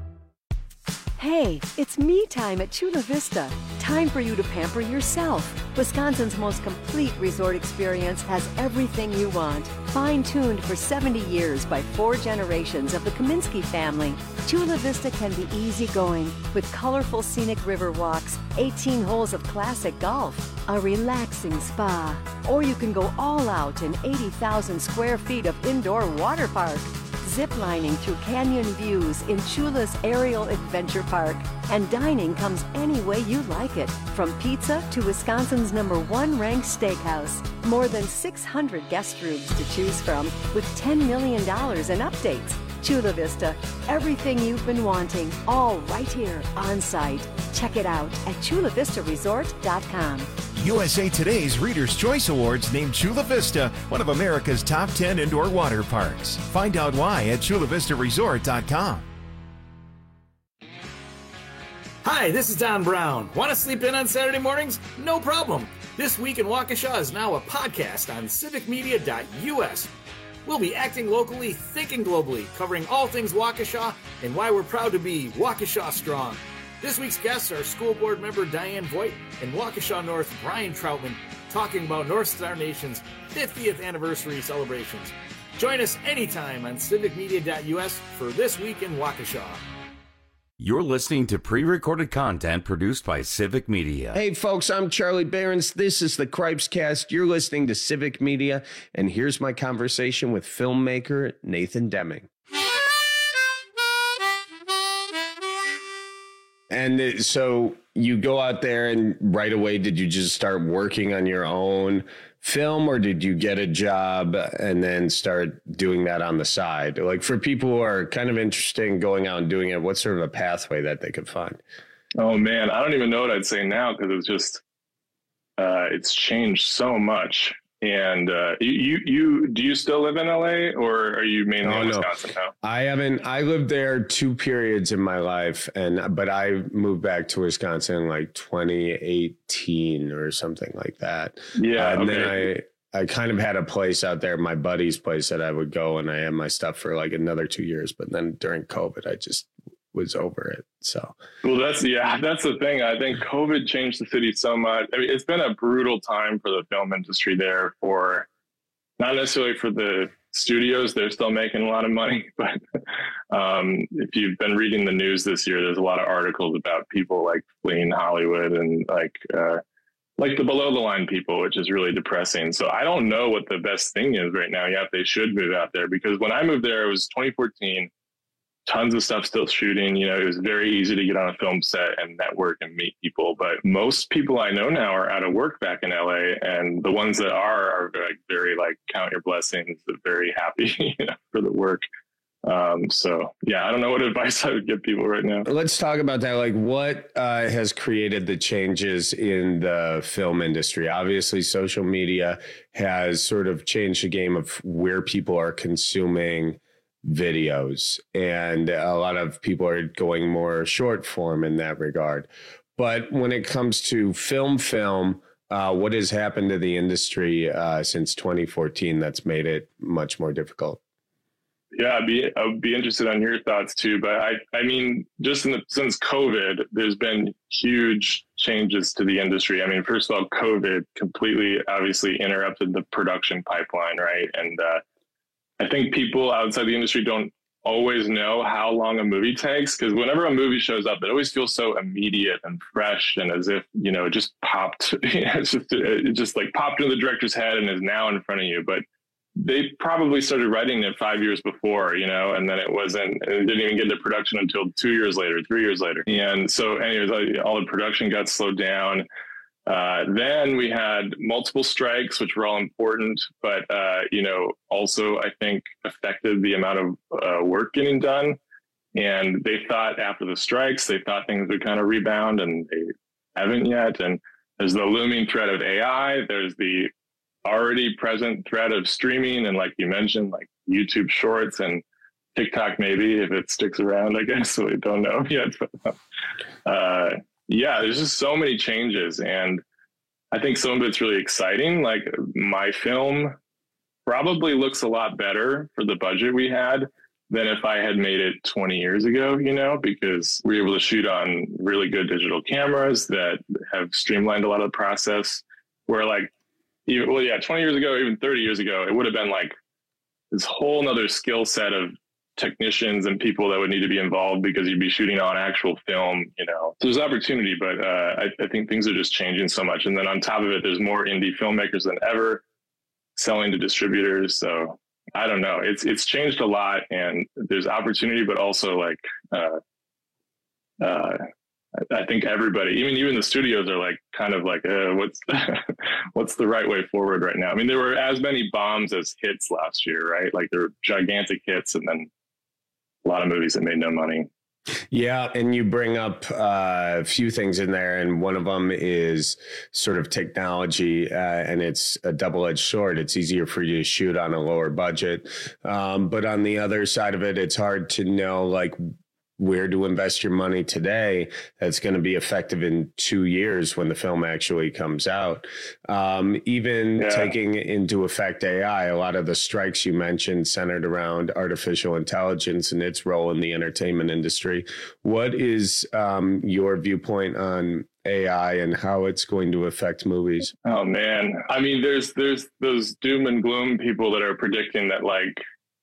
Hey, it's me time at Chula Vista. Time for you to pamper yourself. Wisconsin's most complete resort experience has everything you want. Fine-tuned for seventy years by four generations of the Kaminsky family. Chula Vista can be easygoing with colorful scenic river walks, eighteen holes of classic golf, a relaxing spa. Or you can go all out in eighty thousand square feet of indoor water park. Ziplining through canyon views in Chula's Aerial Adventure Park. And dining comes any way you like it, from pizza to Wisconsin's number one ranked steakhouse. More than six hundred guest rooms to choose from with ten million dollars in updates. Chula Vista, everything you've been wanting, all right here on site. Check it out at chula vista resort dot com. U S A Today's Reader's Choice Awards named Chula Vista one of America's top ten indoor water parks. Find out why at chula vista resort dot com. Hi, this is Don Brown. Want to sleep in on Saturday mornings? No problem. This Week in Waukesha is now a podcast on civic media dot U S. We'll be acting locally, thinking globally, covering all things Waukesha and why we're proud to be Waukesha Strong. This week's guests are School Board member Diane Voigt and Waukesha North Brian Troutman, talking about North Star Nation's fiftieth anniversary celebrations. Join us anytime on civic media dot U S for This Week in Waukesha. You're listening to pre-recorded content produced by Civic Media. Hey, folks, I'm Charlie Behrens. This is the Cripescast. You're listening to Civic Media, and here's my conversation with filmmaker Nathan Deming. And so you go out there and right away, did you just start working on your own film, or did you get a job and then start doing that on the side? Like, for people who are kind of interested in going out and doing it, what's sort of a pathway that they could find? Oh man, I don't even know what I'd say now, because it's just, uh, it's changed so much. And uh, you, you, do you still live in L A, or are you mainly oh, in no. Wisconsin now? I haven't. I lived there two periods in my life, and but I moved back to Wisconsin in like twenty eighteen or something like that. Yeah, uh, and okay. then I, I kind of had a place out there, my buddy's place, that I would go, and I had my stuff for like another two years. But then during COVID, I just was over it. So, well, that's, yeah, that's the thing. I think COVID changed the city so much. I mean, it's been a brutal time for the film industry there, for not necessarily for the studios. They're still making a lot of money, but um, if you've been reading the news this year, there's a lot of articles about people like fleeing Hollywood and like, uh, like the below the line people, which is really depressing. So I don't know what the best thing is right now. Yeah, if they should move out there, because when I moved there, it was twenty fourteen. Tons of stuff still shooting. You know, it was very easy to get on a film set and network and meet people. But most people I know now are out of work back in L A, and the ones that are are like very like count your blessings, very happy, you know, for the work. Um, so yeah, I don't know what advice I would give people right now. Let's talk about that. Like, what uh, has created the changes in the film industry? Obviously, social media has sort of changed the game of where people are consuming videos, and a lot of people are going more short form in that regard. But when it comes to film film, uh, what has happened to the industry uh, since twenty fourteen that's made it much more difficult? Yeah, I'd be, I'd be interested on your thoughts too. But I, I mean, just in the, since COVID, there's been huge changes to the industry. I mean, first of all, COVID completely obviously interrupted the production pipeline, right? And uh, I think people outside the industry don't always know how long a movie takes, because whenever a movie shows up, it always feels so immediate and fresh, and as if, you know, it just popped, you know, it's just, it just like popped into the director's head and is now in front of you. But they probably started writing it five years before, you know, and then it wasn't, it didn't even get into production until two years later, three years later. And so anyways, all the production got slowed down. Uh, then we had multiple strikes, which were all important, but, uh, you know, also I think affected the amount of uh, work getting done. And they thought after the strikes, they thought things would kind of rebound, and they haven't yet. And there's the looming threat of A I. There's the already present threat of streaming. And like you mentioned, like YouTube Shorts and TikTok, maybe if it sticks around, I guess. So we don't know yet. But, uh, yeah, there's just so many changes, and I think some of it's really exciting. Like, my film probably looks a lot better for the budget we had than if I had made it twenty years ago, you know, because we were able to shoot on really good digital cameras that have streamlined a lot of the process, where like, even, well, yeah, twenty years ago, even thirty years ago, it would have been like this whole nother skill set of technicians and people that would need to be involved, because you'd be shooting on actual film, you know. So there's opportunity, but uh, I, I think things are just changing so much. And then on top of it, there's more indie filmmakers than ever selling to distributors. So I don't know. It's it's changed a lot, and there's opportunity, but also like uh, uh, I think everybody, even even the studios, are like kind of like, uh, what's what's the right way forward right now? I mean, there were as many bombs as hits last year, right? Like, there were gigantic hits, and then a lot of movies that made no money. Yeah. And you bring up uh, a few things in there, and one of them is sort of technology, uh, and it's a double-edged sword. It's easier for you to shoot on a lower budget. Um, but on the other side of it, it's hard to know, like, where to invest your money today that's going to be effective in two years when the film actually comes out. Um, even yeah. taking into effect A I, a lot of the strikes you mentioned centered around artificial intelligence and its role in the entertainment industry. What is um, your viewpoint on A I and how it's going to affect movies? Oh, man. I mean, there's there's those doom and gloom people that are predicting that, like,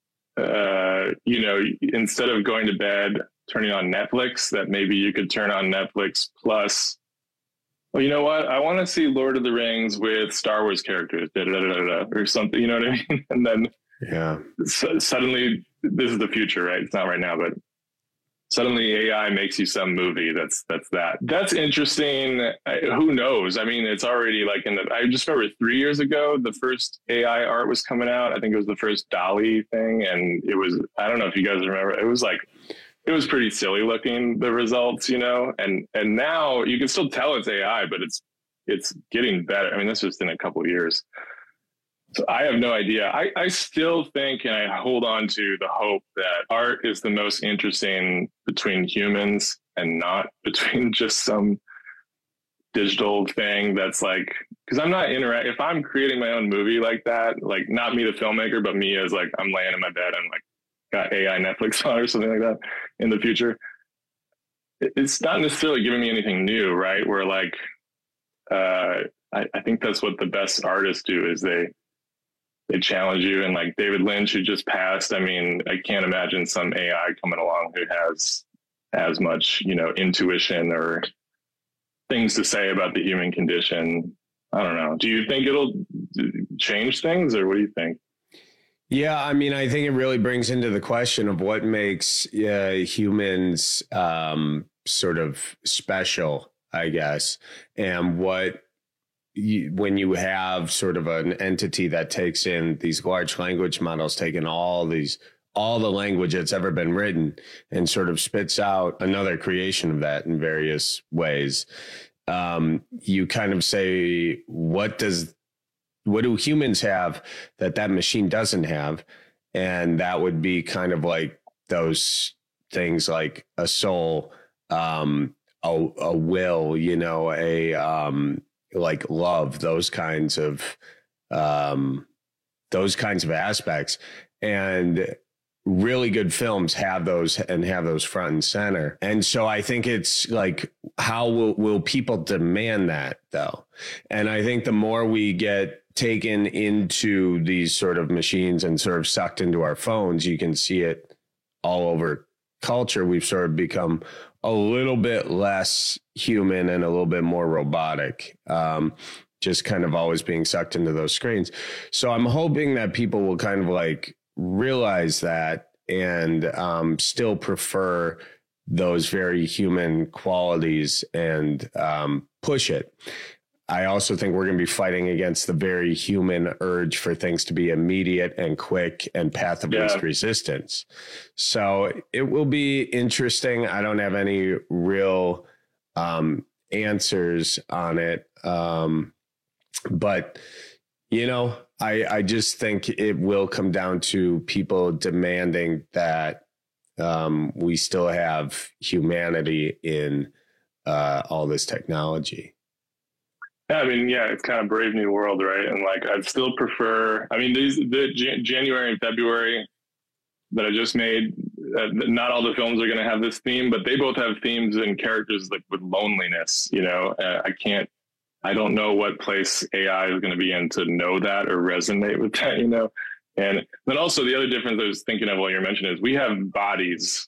uh, you know, instead of going to bed, turning on Netflix, that maybe you could turn on Netflix plus, well, you know what? I want to see Lord of the Rings with Star Wars characters, da, da, da, da, da, or something, you know what I mean? And then yeah, so suddenly, this is the future, right? It's not right now, but suddenly A I makes you some movie that's that's that. That's interesting. I, who knows? I mean, it's already like in the, I just remember three years ago, the first A I art was coming out. I think it was the first DALL-E thing. And it was, I don't know if you guys remember, it was like, it was pretty silly looking, the results, you know, and, and now you can still tell it's A I, but it's, it's getting better. I mean, that's just in a couple of years. So I have no idea. I, I still think, and I hold on to the hope that art is the most interesting between humans and not between just some digital thing that's like, because I'm not interact. If I'm creating my own movie like that, like not me, the filmmaker, but me as like, I'm laying in my bed and like got A I Netflix on or something like that in the future. It's not necessarily giving me anything new, right? Where like, uh, I, I think that's what the best artists do is they, they challenge you. And like David Lynch, who just passed, I mean, I can't imagine some A I coming along who has as much, you know, intuition or things to say about the human condition. I don't know. Do you think it'll change things, or what do you think? Yeah, I mean, I think it really brings into the question of what makes uh, humans um, sort of special, I guess, and what You, when you have sort of an entity that takes in these large language models, taking all these, all the language that's ever been written and sort of spits out another creation of that in various ways. Um, you kind of say, what does, what do humans have that that machine doesn't have? And that would be kind of like those things like a soul, um, a, a will, you know, a, um, like love, those kinds of um, those kinds of aspects. And really good films have those and have those front and center. And so I think it's like, how will, will people demand that though? And I think the more we get taken into these sort of machines and sort of sucked into our phones, you can see it all over culture. We've sort of become a little bit less human and a little bit more robotic, um, just kind of always being sucked into those screens. So I'm hoping that people will kind of like realize that and um, still prefer those very human qualities and um, push it. I also think we're going to be fighting against the very human urge for things to be immediate and quick and path of least yeah. resistance. So it will be interesting. I don't have any real um, answers on it. Um, but, you know, I, I just think it will come down to people demanding that um, we still have humanity in uh, all this technology. Yeah, I mean, yeah, it's kind of Brave New World, right? And like, I'd still prefer, I mean, these, the Jan- January and February that I just made, uh, not all the films are going to have this theme, but they both have themes and characters like with loneliness, you know, uh, I can't, I don't know what place A I is going to be in to know that or resonate with that, you know? And then also the other difference I was thinking of while you're mentioning is we have bodies,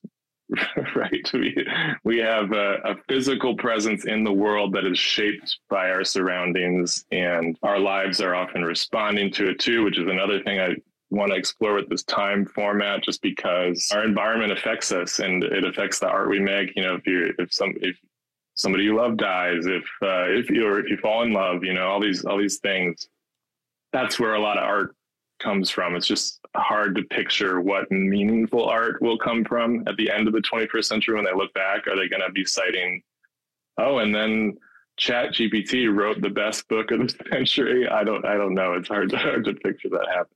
right? We, we have a, a physical presence in the world that is shaped by our surroundings, and our lives are often responding to it too, which is another thing I want to explore with this time format, just because our environment affects us and it affects the art we make. You know, if you, if some, if somebody you love dies, if, uh, if you, or if you fall in love, you know, all these, all these things, that's where a lot of art comes from. It's just hard to picture what meaningful art will come from at the end of the twenty-first century. When they look back, are they going to be citing, oh, and then Chat G P T wrote the best book of the century? I don't, I don't know. It's hard to, hard to picture that happen.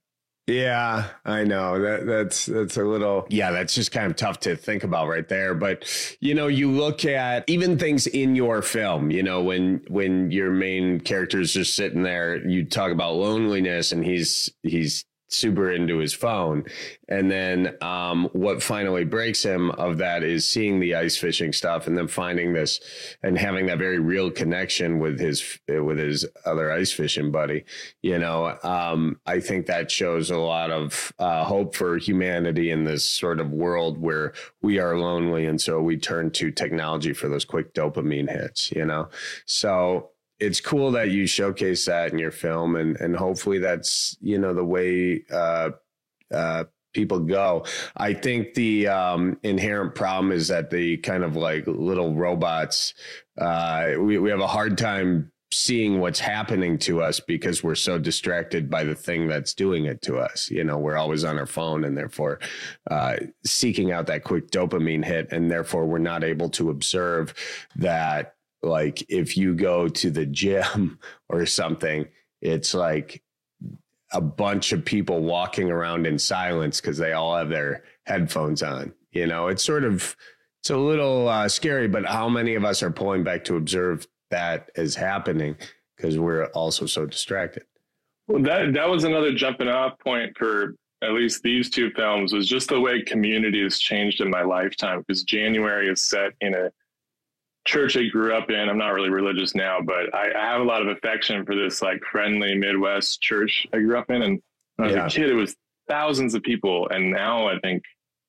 Yeah, I know that that's that's a little yeah, that's just kind of tough to think about right there. But, you know, you look at even things in your film, you know, when when your main character is just sitting there, you talk about loneliness and he's he's super into his phone. And then um, what finally breaks him of that is seeing the ice fishing stuff and then finding this and having that very real connection with his with his other ice fishing buddy. You know, um, I think that shows a lot of uh, hope for humanity in this sort of world where we are lonely. And so we turn to technology for those quick dopamine hits, you know, so it's cool that you showcase that in your film, and, and hopefully that's, you know, the way uh, uh, people go. I think the um, inherent problem is that the kind of like little robots, uh, we, we have a hard time seeing what's happening to us because we're so distracted by the thing that's doing it to us. You know, we're always on our phone and therefore uh, seeking out that quick dopamine hit. And therefore we're not able to observe that. Like if you go to the gym or something, it's like a bunch of people walking around in silence because they all have their headphones on. You know, it's sort of, it's a little uh, scary, but how many of us are pulling back to observe that is happening because we're also so distracted? Well, that, that was another jumping off point for at least these two films, was just the way community has changed in my lifetime, because January is set in a church I grew up in. I'm not really religious now, but I, I have a lot of affection for this like friendly Midwest church I grew up in. And when I was yeah. a kid, it was thousands of people. And now I think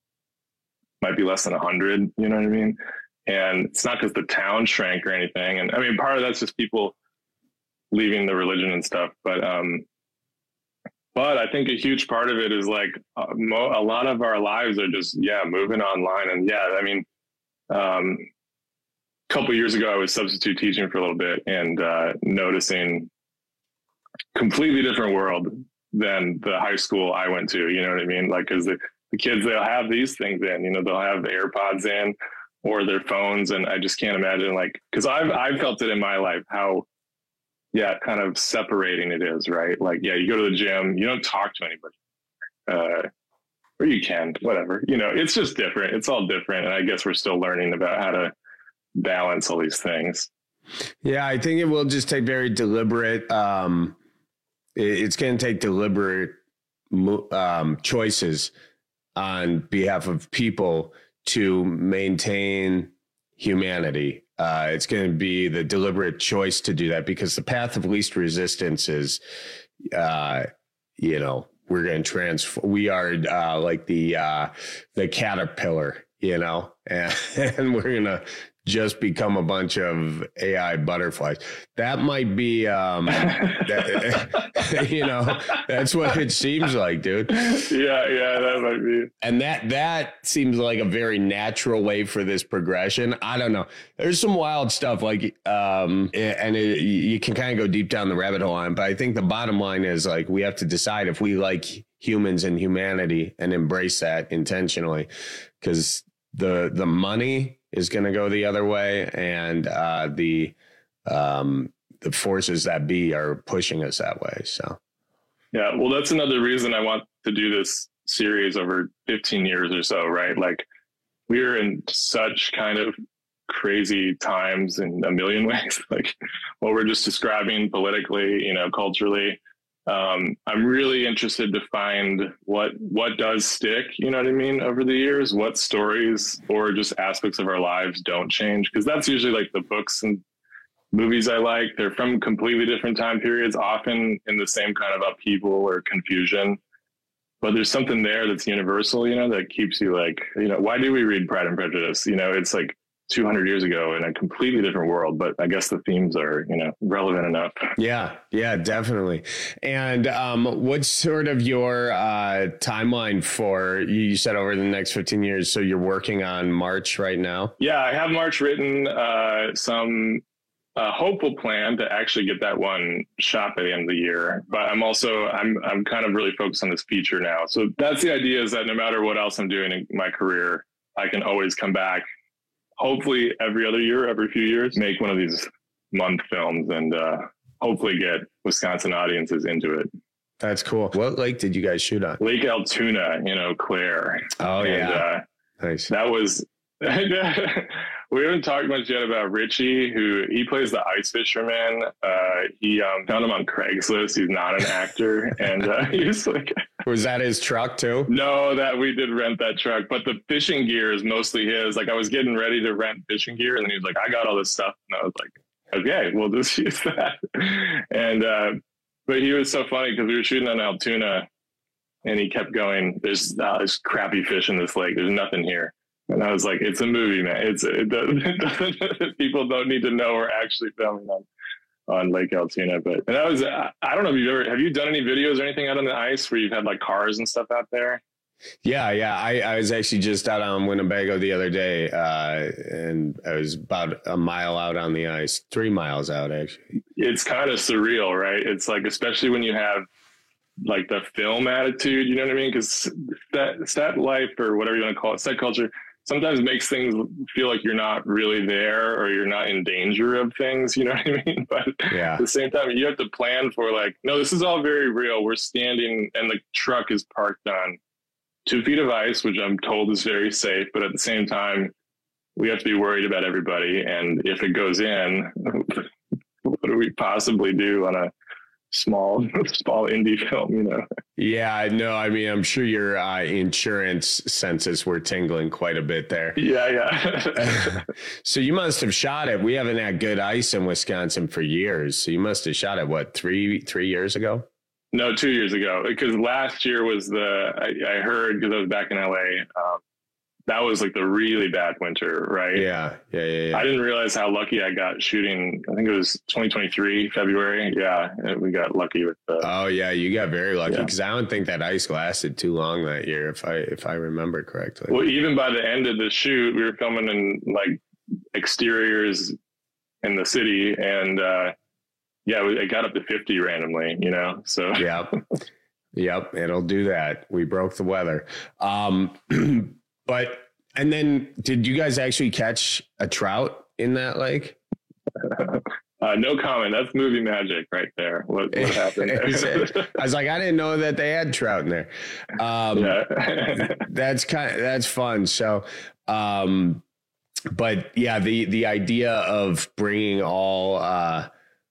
might be less than a hundred, you know what I mean? And it's not because the town shrank or anything. And I mean, part of that's just people leaving the religion and stuff. But, um, but I think a huge part of it is like uh, mo- a lot of our lives are just, yeah, moving online. And yeah, I mean, um, couple of years ago, I was substitute teaching for a little bit and uh, noticing completely different world than the high school I went to. You know what I mean? Like, because the, the kids, they'll have these things in, you know, they'll have AirPods in or their phones. And I just can't imagine, like, because I've, I've felt it in my life, how, yeah, kind of separating it is, right? Like, yeah, you go to the gym, you don't talk to anybody. Uh, or you can, whatever. You know, it's just different. It's all different. And I guess we're still learning about how to balance all these things. Yeah, I think it will just take very deliberate, um, it's going to take deliberate um, choices on behalf of people to maintain humanity. Uh, it's going to be the deliberate choice to do that, because the path of least resistance is, uh, you know, we're going to transform. We are uh, like the uh, the caterpillar, you know, and, and we're going to just become a bunch of A I butterflies. That might be, um, that, you know, that's what it seems like, dude. Yeah, yeah, that might be. And that that seems like a very natural way for this progression. I don't know. There's some wild stuff, like, um, and it, you can kind of go deep down the rabbit hole on. But I think the bottom line is, like, we have to decide if we like humans and humanity and embrace that intentionally, because the the money is going to go the other way, and uh, the um, the forces that be are pushing us that way. So, yeah, well, that's another reason I want to do this series over fifteen years or so, right? Like, we're in such kind of crazy times in a million ways, like what we're just describing politically, you know, culturally. Um, I'm really interested to find what what does stick, you know what I mean, over the years, what stories or just aspects of our lives don't change. Because that's usually like the books and movies I like. They're from completely different time periods, often in the same kind of upheaval or confusion. But there's something there that's universal, you know, that keeps you like, you know, why do we read Pride and Prejudice? You know, it's like two hundred years ago in a completely different world, but I guess the themes are, you know, relevant enough. Yeah, yeah, definitely. And um, what's sort of your uh, timeline for, you said over the next fifteen years, so you're working on March right now? Yeah, I have March written, uh, some uh, hopeful plan to actually get that one shot by the end of the year. But I'm also, I'm, I'm kind of really focused on this feature now. So that's the idea, is that no matter what else I'm doing in my career, I can always come back, hopefully every other year, every few years, make one of these month films and uh, hopefully get Wisconsin audiences into it. That's cool. What lake did you guys shoot on? Lake Altoona in Eau Claire. Oh, and, yeah. Uh, nice. That was, we haven't talked much yet about Richie, who he plays the ice fisherman. Uh, he um, found him on Craigslist. He's not an actor. And uh, he was like, was that his truck too? No, that we did rent that truck, but the fishing gear is mostly his. Like I was getting ready to rent fishing gear and he was like, I got all this stuff. And I was like, okay, we'll just use that. And, uh, but he was so funny because we were shooting on Altoona and he kept going, there's, uh, there's crappy fish in this lake. There's nothing here. And I was like, it's a movie, man. It's it doesn't, it doesn't, people don't need to know we're actually filming on, on Lake Altoona. But and that was, I, I don't know if you've ever, have you done any videos or anything out on the ice where you've had like cars and stuff out there? Yeah, yeah. I, I was actually just out on Winnebago the other day, uh, and I was about a mile out on the ice, three miles out, actually. It's kind of surreal, right? It's like, especially when you have like the film attitude, you know what I mean? Because that stat life or whatever you want to call it, stat culture, sometimes makes things feel like you're not really there or you're not in danger of things, you know what I mean? But yeah. At the same time, you have to plan for like, no, this is all very real. We're standing and the truck is parked on two feet of ice, which I'm told is very safe. But at the same time, we have to be worried about everybody. And if it goes in, what do we possibly do on a small, small indie film, you know? Yeah, no, I mean, I'm sure your uh, insurance senses were tingling quite a bit there. Yeah, yeah. So you must have shot it. We haven't had good ice in Wisconsin for years. So you must have shot it, what, three, three years ago? No, two years ago, because last year was the, I, I heard, because I was back in L A, um, that was like the really bad winter, right? Yeah, yeah, yeah, yeah. I didn't realize how lucky I got shooting. I think it was twenty twenty-three, February. Yeah, we got lucky with the. Oh yeah, you got very lucky because yeah. I don't think that ice lasted too long that year, if I if I remember correctly. Well, even by the end of the shoot, we were filming in like exteriors in the city, and uh, yeah, it got up to fifty randomly, you know. So yep, yep, it'll do that. We broke the weather. Um, But, and then did you guys actually catch a trout in that lake? Uh, no comment. That's movie magic right there. What, what happened there? I was like, I didn't know that they had trout in there. Um, yeah. that's kind of, that's fun. So, um, but yeah, the, the idea of bringing all, uh,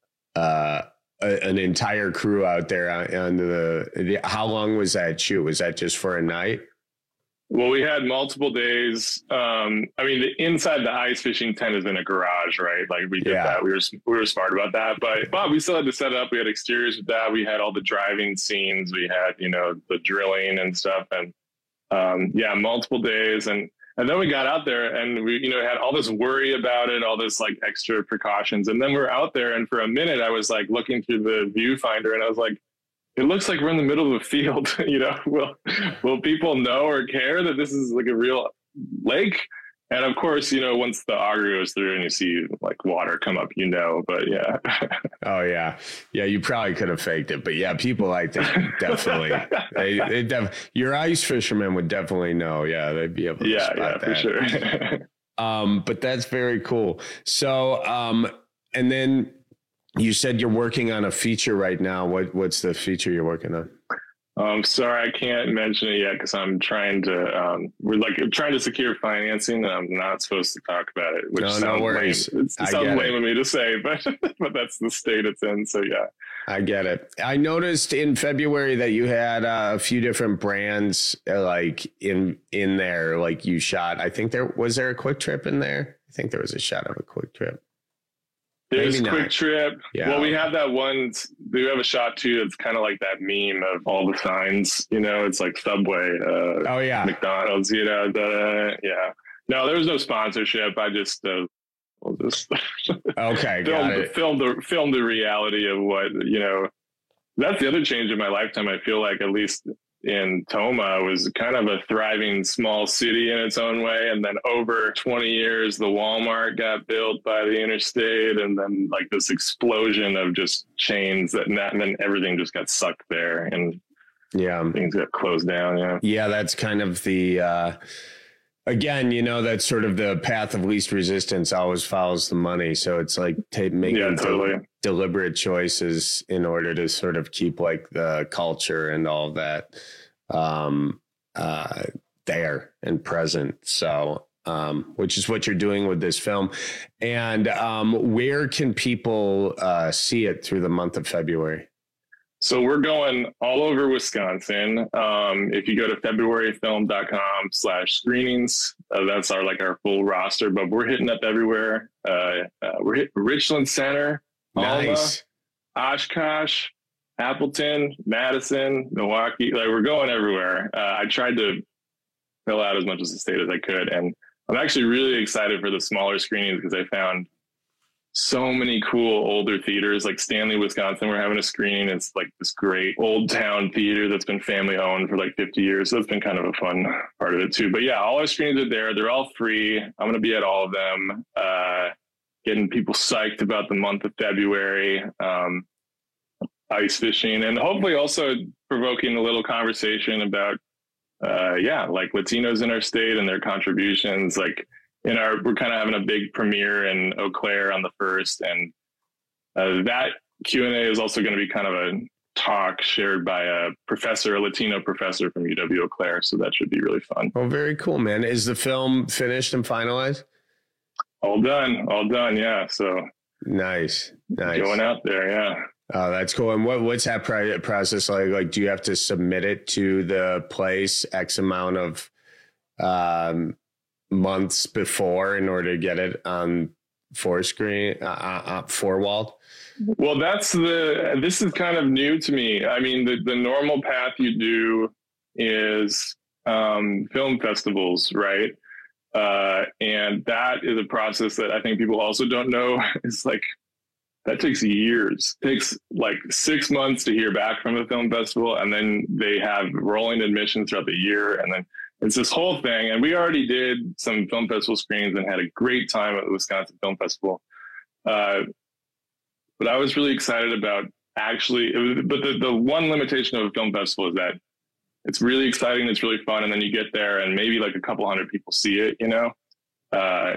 uh, a, an entire crew out there on, on the, the, how long was that shoot? Was that just for a night? Well, we had multiple days. Um, I mean, the inside the ice fishing tent is in a garage, right? Like we did yeah. that. We were we were smart about that. But but we still had to set it up. We had exteriors with that. We had all the driving scenes. We had, you know, the drilling and stuff. And um, yeah, multiple days. And and then we got out there and we, you know, had all this worry about it, all this like extra precautions. And then we're out there. And for a minute, I was like looking through the viewfinder and I was like, it looks like we're in the middle of a field, you know, will, will people know or care that this is like a real lake? And of course, you know, once the auger goes through and you see like water come up, you know, but yeah. Oh yeah. Yeah. You probably could have faked it, but yeah, people I think definitely, they, they def- your ice fishermen would definitely know. Yeah. They'd be able to yeah, spot yeah, that. For sure. um, but that's very cool. So, um, and then, you said you're working on a feature right now. What what's the feature you're working on? Um, sorry, I can't mention it yet because I'm trying to. Um, we're like trying to secure financing, and I'm not supposed to talk about it. Which no, sounds no worries. Lame. It sounds lame of me to say, but but that's the state it's in. So yeah, I get it. I noticed in February that you had uh, a few different brands uh, like in in there. Like you shot. I think there was there a Quick Trip in there. I think there was a shot of a Quick Trip. There's Quick Trip. Yeah. Well, we have that one. We have a shot too. That's kind of like that meme of all the signs. You know, it's like Subway. Uh, oh yeah, McDonald's. You know, the yeah. No, there was no sponsorship. I just, uh, we'll just okay, film, got it. film the film the reality of what you know. That's the other change in my lifetime. I feel like at least in Tomah was kind of a thriving small city in its own way. And then over twenty years, the Walmart got built by the interstate and then like this explosion of just chains that, and then everything just got sucked there and yeah, things got closed down. Yeah. Yeah. That's kind of the, uh, Again, you know, that's sort of the path of least resistance always follows the money. So it's like take, making yeah, totally. de- deliberate choices in order to sort of keep like the culture and all that um, uh, there and present. So, um, which is what you're doing with this film. And um, where can people uh, see it through the month of February? So we're going all over Wisconsin. Um, if you go to february film dot com slash screenings, uh, that's our like our full roster, but we're hitting up everywhere. Uh, uh, we're hitting Richland Center, nice. Alma, Oshkosh, Appleton, Madison, Milwaukee. Like we're going everywhere. Uh, I tried to fill out as much as the state as I could. And I'm actually really excited for the smaller screenings because I found so many cool older theaters, like Stanley, Wisconsin. We're having a screening. It's like this great old town theater that's been family owned for like fifty years. So that's been kind of a fun part of it too. But yeah, all our screenings are there. They're all free. I'm going to be at all of them, uh, getting people psyched about the month of February, um, ice fishing, and hopefully also provoking a little conversation about, uh, yeah, like Latinos in our state and their contributions. Like, in our, we're kind of having a big premiere in Eau Claire on the first, and uh, that Q and A is also going to be kind of a talk shared by a professor, a Latino professor from U W Eau Claire. So that should be really fun. Oh, very cool, man. Is the film finished and finalized? All done, all done. Yeah. So nice, nice. Going out there. Yeah. Oh, that's cool. And what, what's that process like? Like, do you have to submit it to the place X amount of, um, months before in order to get it on four screen, uh, uh, four walled? Well, that's the, this is kind of new to me. I mean, the, the normal path you do is um, film festivals, right? Uh, and that is a process that I think people also don't know. It's like, that takes years. It takes like six months to hear back from a film festival. And then they have rolling admissions throughout the year. And then it's this whole thing. And we already did some film festival screenings and had a great time at the Wisconsin Film Festival. Uh, but I was really excited about actually, it was, but the, the one limitation of a film festival is that it's really exciting. It's really fun. And then you get there and maybe like a couple hundred people see it, you know? Uh,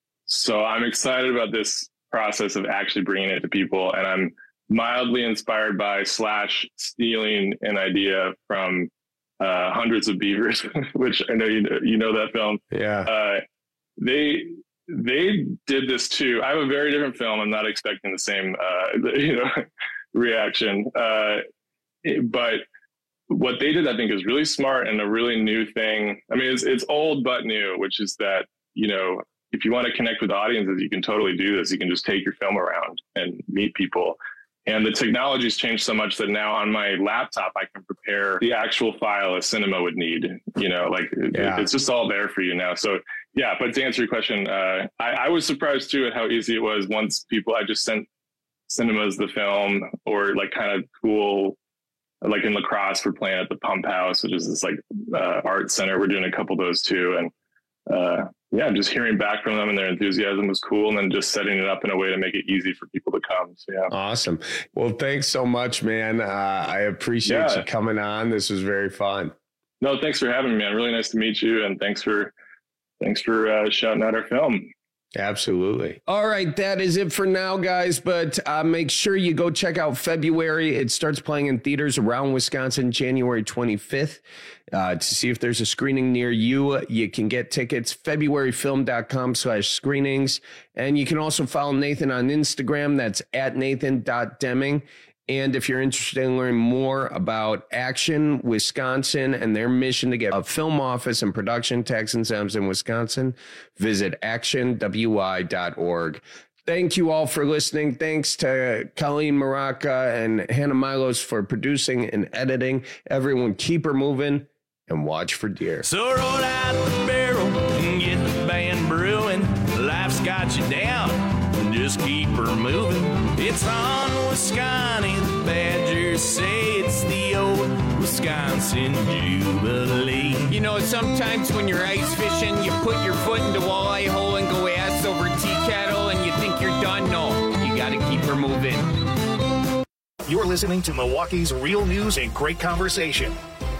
so I'm excited about this process of actually bringing it to people. And I'm mildly inspired by slash stealing an idea from Uh, Hundreds of Beavers, which I know you know, you know that film. Yeah. Uh, they they did this too. I have a very different film. I'm not expecting the same uh, you know reaction. Uh, it, but what they did, I think, is really smart and a really new thing. I mean, it's it's old but new, which is that, you know, if you want to connect with audiences, you can totally do this. You can just take your film around and meet people. And the technology's changed so much that now on my laptop, I can prepare the actual file a cinema would need, you know, like yeah. It's just all there for you now. So yeah, but to answer your question, uh, I, I was surprised too at how easy it was once people, I just sent cinemas the film, or like kind of cool, like in La Crosse, we're playing at the Pump House, which is this like uh, art center. We're doing a couple of those too. And uh, yeah, just hearing back from them and their enthusiasm was cool. And then just setting it up in a way to make it easy for people to come. So yeah. Awesome. Well, thanks so much, man. Uh, I appreciate yeah. you coming on. This was very fun. No, thanks for having me, man. Really nice to meet you. And thanks for, thanks for uh, shouting out our film. Absolutely. All right. That is it for now, guys. But uh, make sure you go check out February. It starts playing in theaters around Wisconsin, January twenty-fifth. Uh, to see if there's a screening near you, you can get tickets, february film dot com slash screenings. And you can also follow Nathan on Instagram. That's at nathan dot deming. And if you're interested in learning more about Action Wisconsin and their mission to get a film office and production tax incentives in Wisconsin, visit action w i dot org. Thank you all for listening. Thanks to Colleen Maraca and Hannah Milos for producing and editing. Everyone keep her moving and watch for deer. So roll out the barrel and get the band brewing. Life's got you down, just keep her moving. It's on Wisconsin, the Badgers say it's the old Wisconsin Jubilee. You know, sometimes when you're ice fishing, you put your foot in the walleye hole and go ass over tea kettle and you think you're done. No, you gotta keep her moving. You're listening to Milwaukee's Real News and Great Conversation.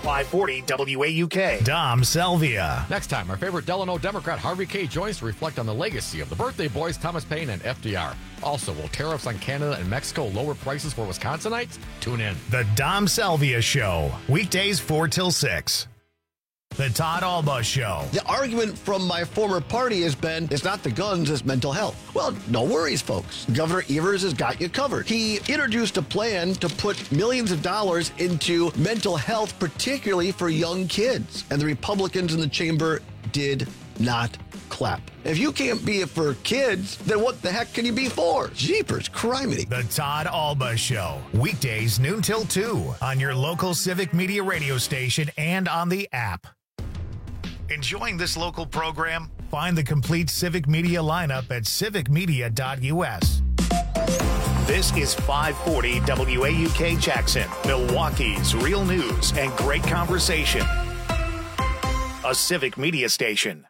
five forty W A U K. Dom Salvia. Next time, our favorite Delano Democrat Harvey K. joins to reflect on the legacy of the birthday boys Thomas Paine and F D R. Also, will tariffs on Canada and Mexico lower prices for Wisconsinites? Tune in. The Dom Salvia Show. Weekdays four till six. The Todd Alba Show. The argument from my former party has been, it's not the guns, it's mental health. Well, no worries, folks. Governor Evers has got you covered. He introduced a plan to put millions of dollars into mental health, particularly for young kids. And the Republicans in the chamber did not clap. If you can't be it for kids, then what the heck can you be for? Jeepers, criminy. The Todd Alba Show. Weekdays noon till two on your local Civic Media radio station and on the app. Enjoying this local program? Find the complete Civic Media lineup at civic media dot U S. This is five forty W A U K Jackson, Milwaukee's real news and great conversation. A Civic Media station.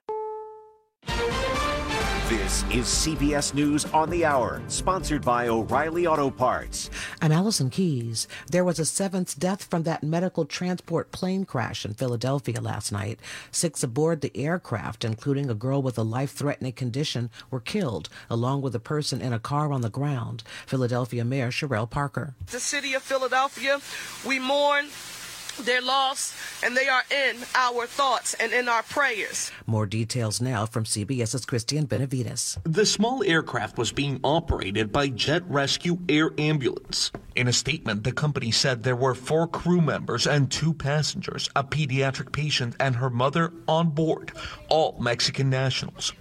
This is C B S News on the Hour, sponsored by O'Reilly Auto Parts. I'm Allison Keys. There was a seventh death from that medical transport plane crash in Philadelphia last night. Six aboard the aircraft, including a girl with a life-threatening condition, were killed, along with a person in a car on the ground. Philadelphia Mayor Sherelle Parker. The city of Philadelphia, we mourn their loss, and they are in our thoughts and in our prayers. More details now from CBS's Christian Benavides. The small aircraft was being operated by Jet Rescue Air Ambulance. In a statement, the company said there were four crew members and two passengers, a pediatric patient and her mother on board, all Mexican nationals.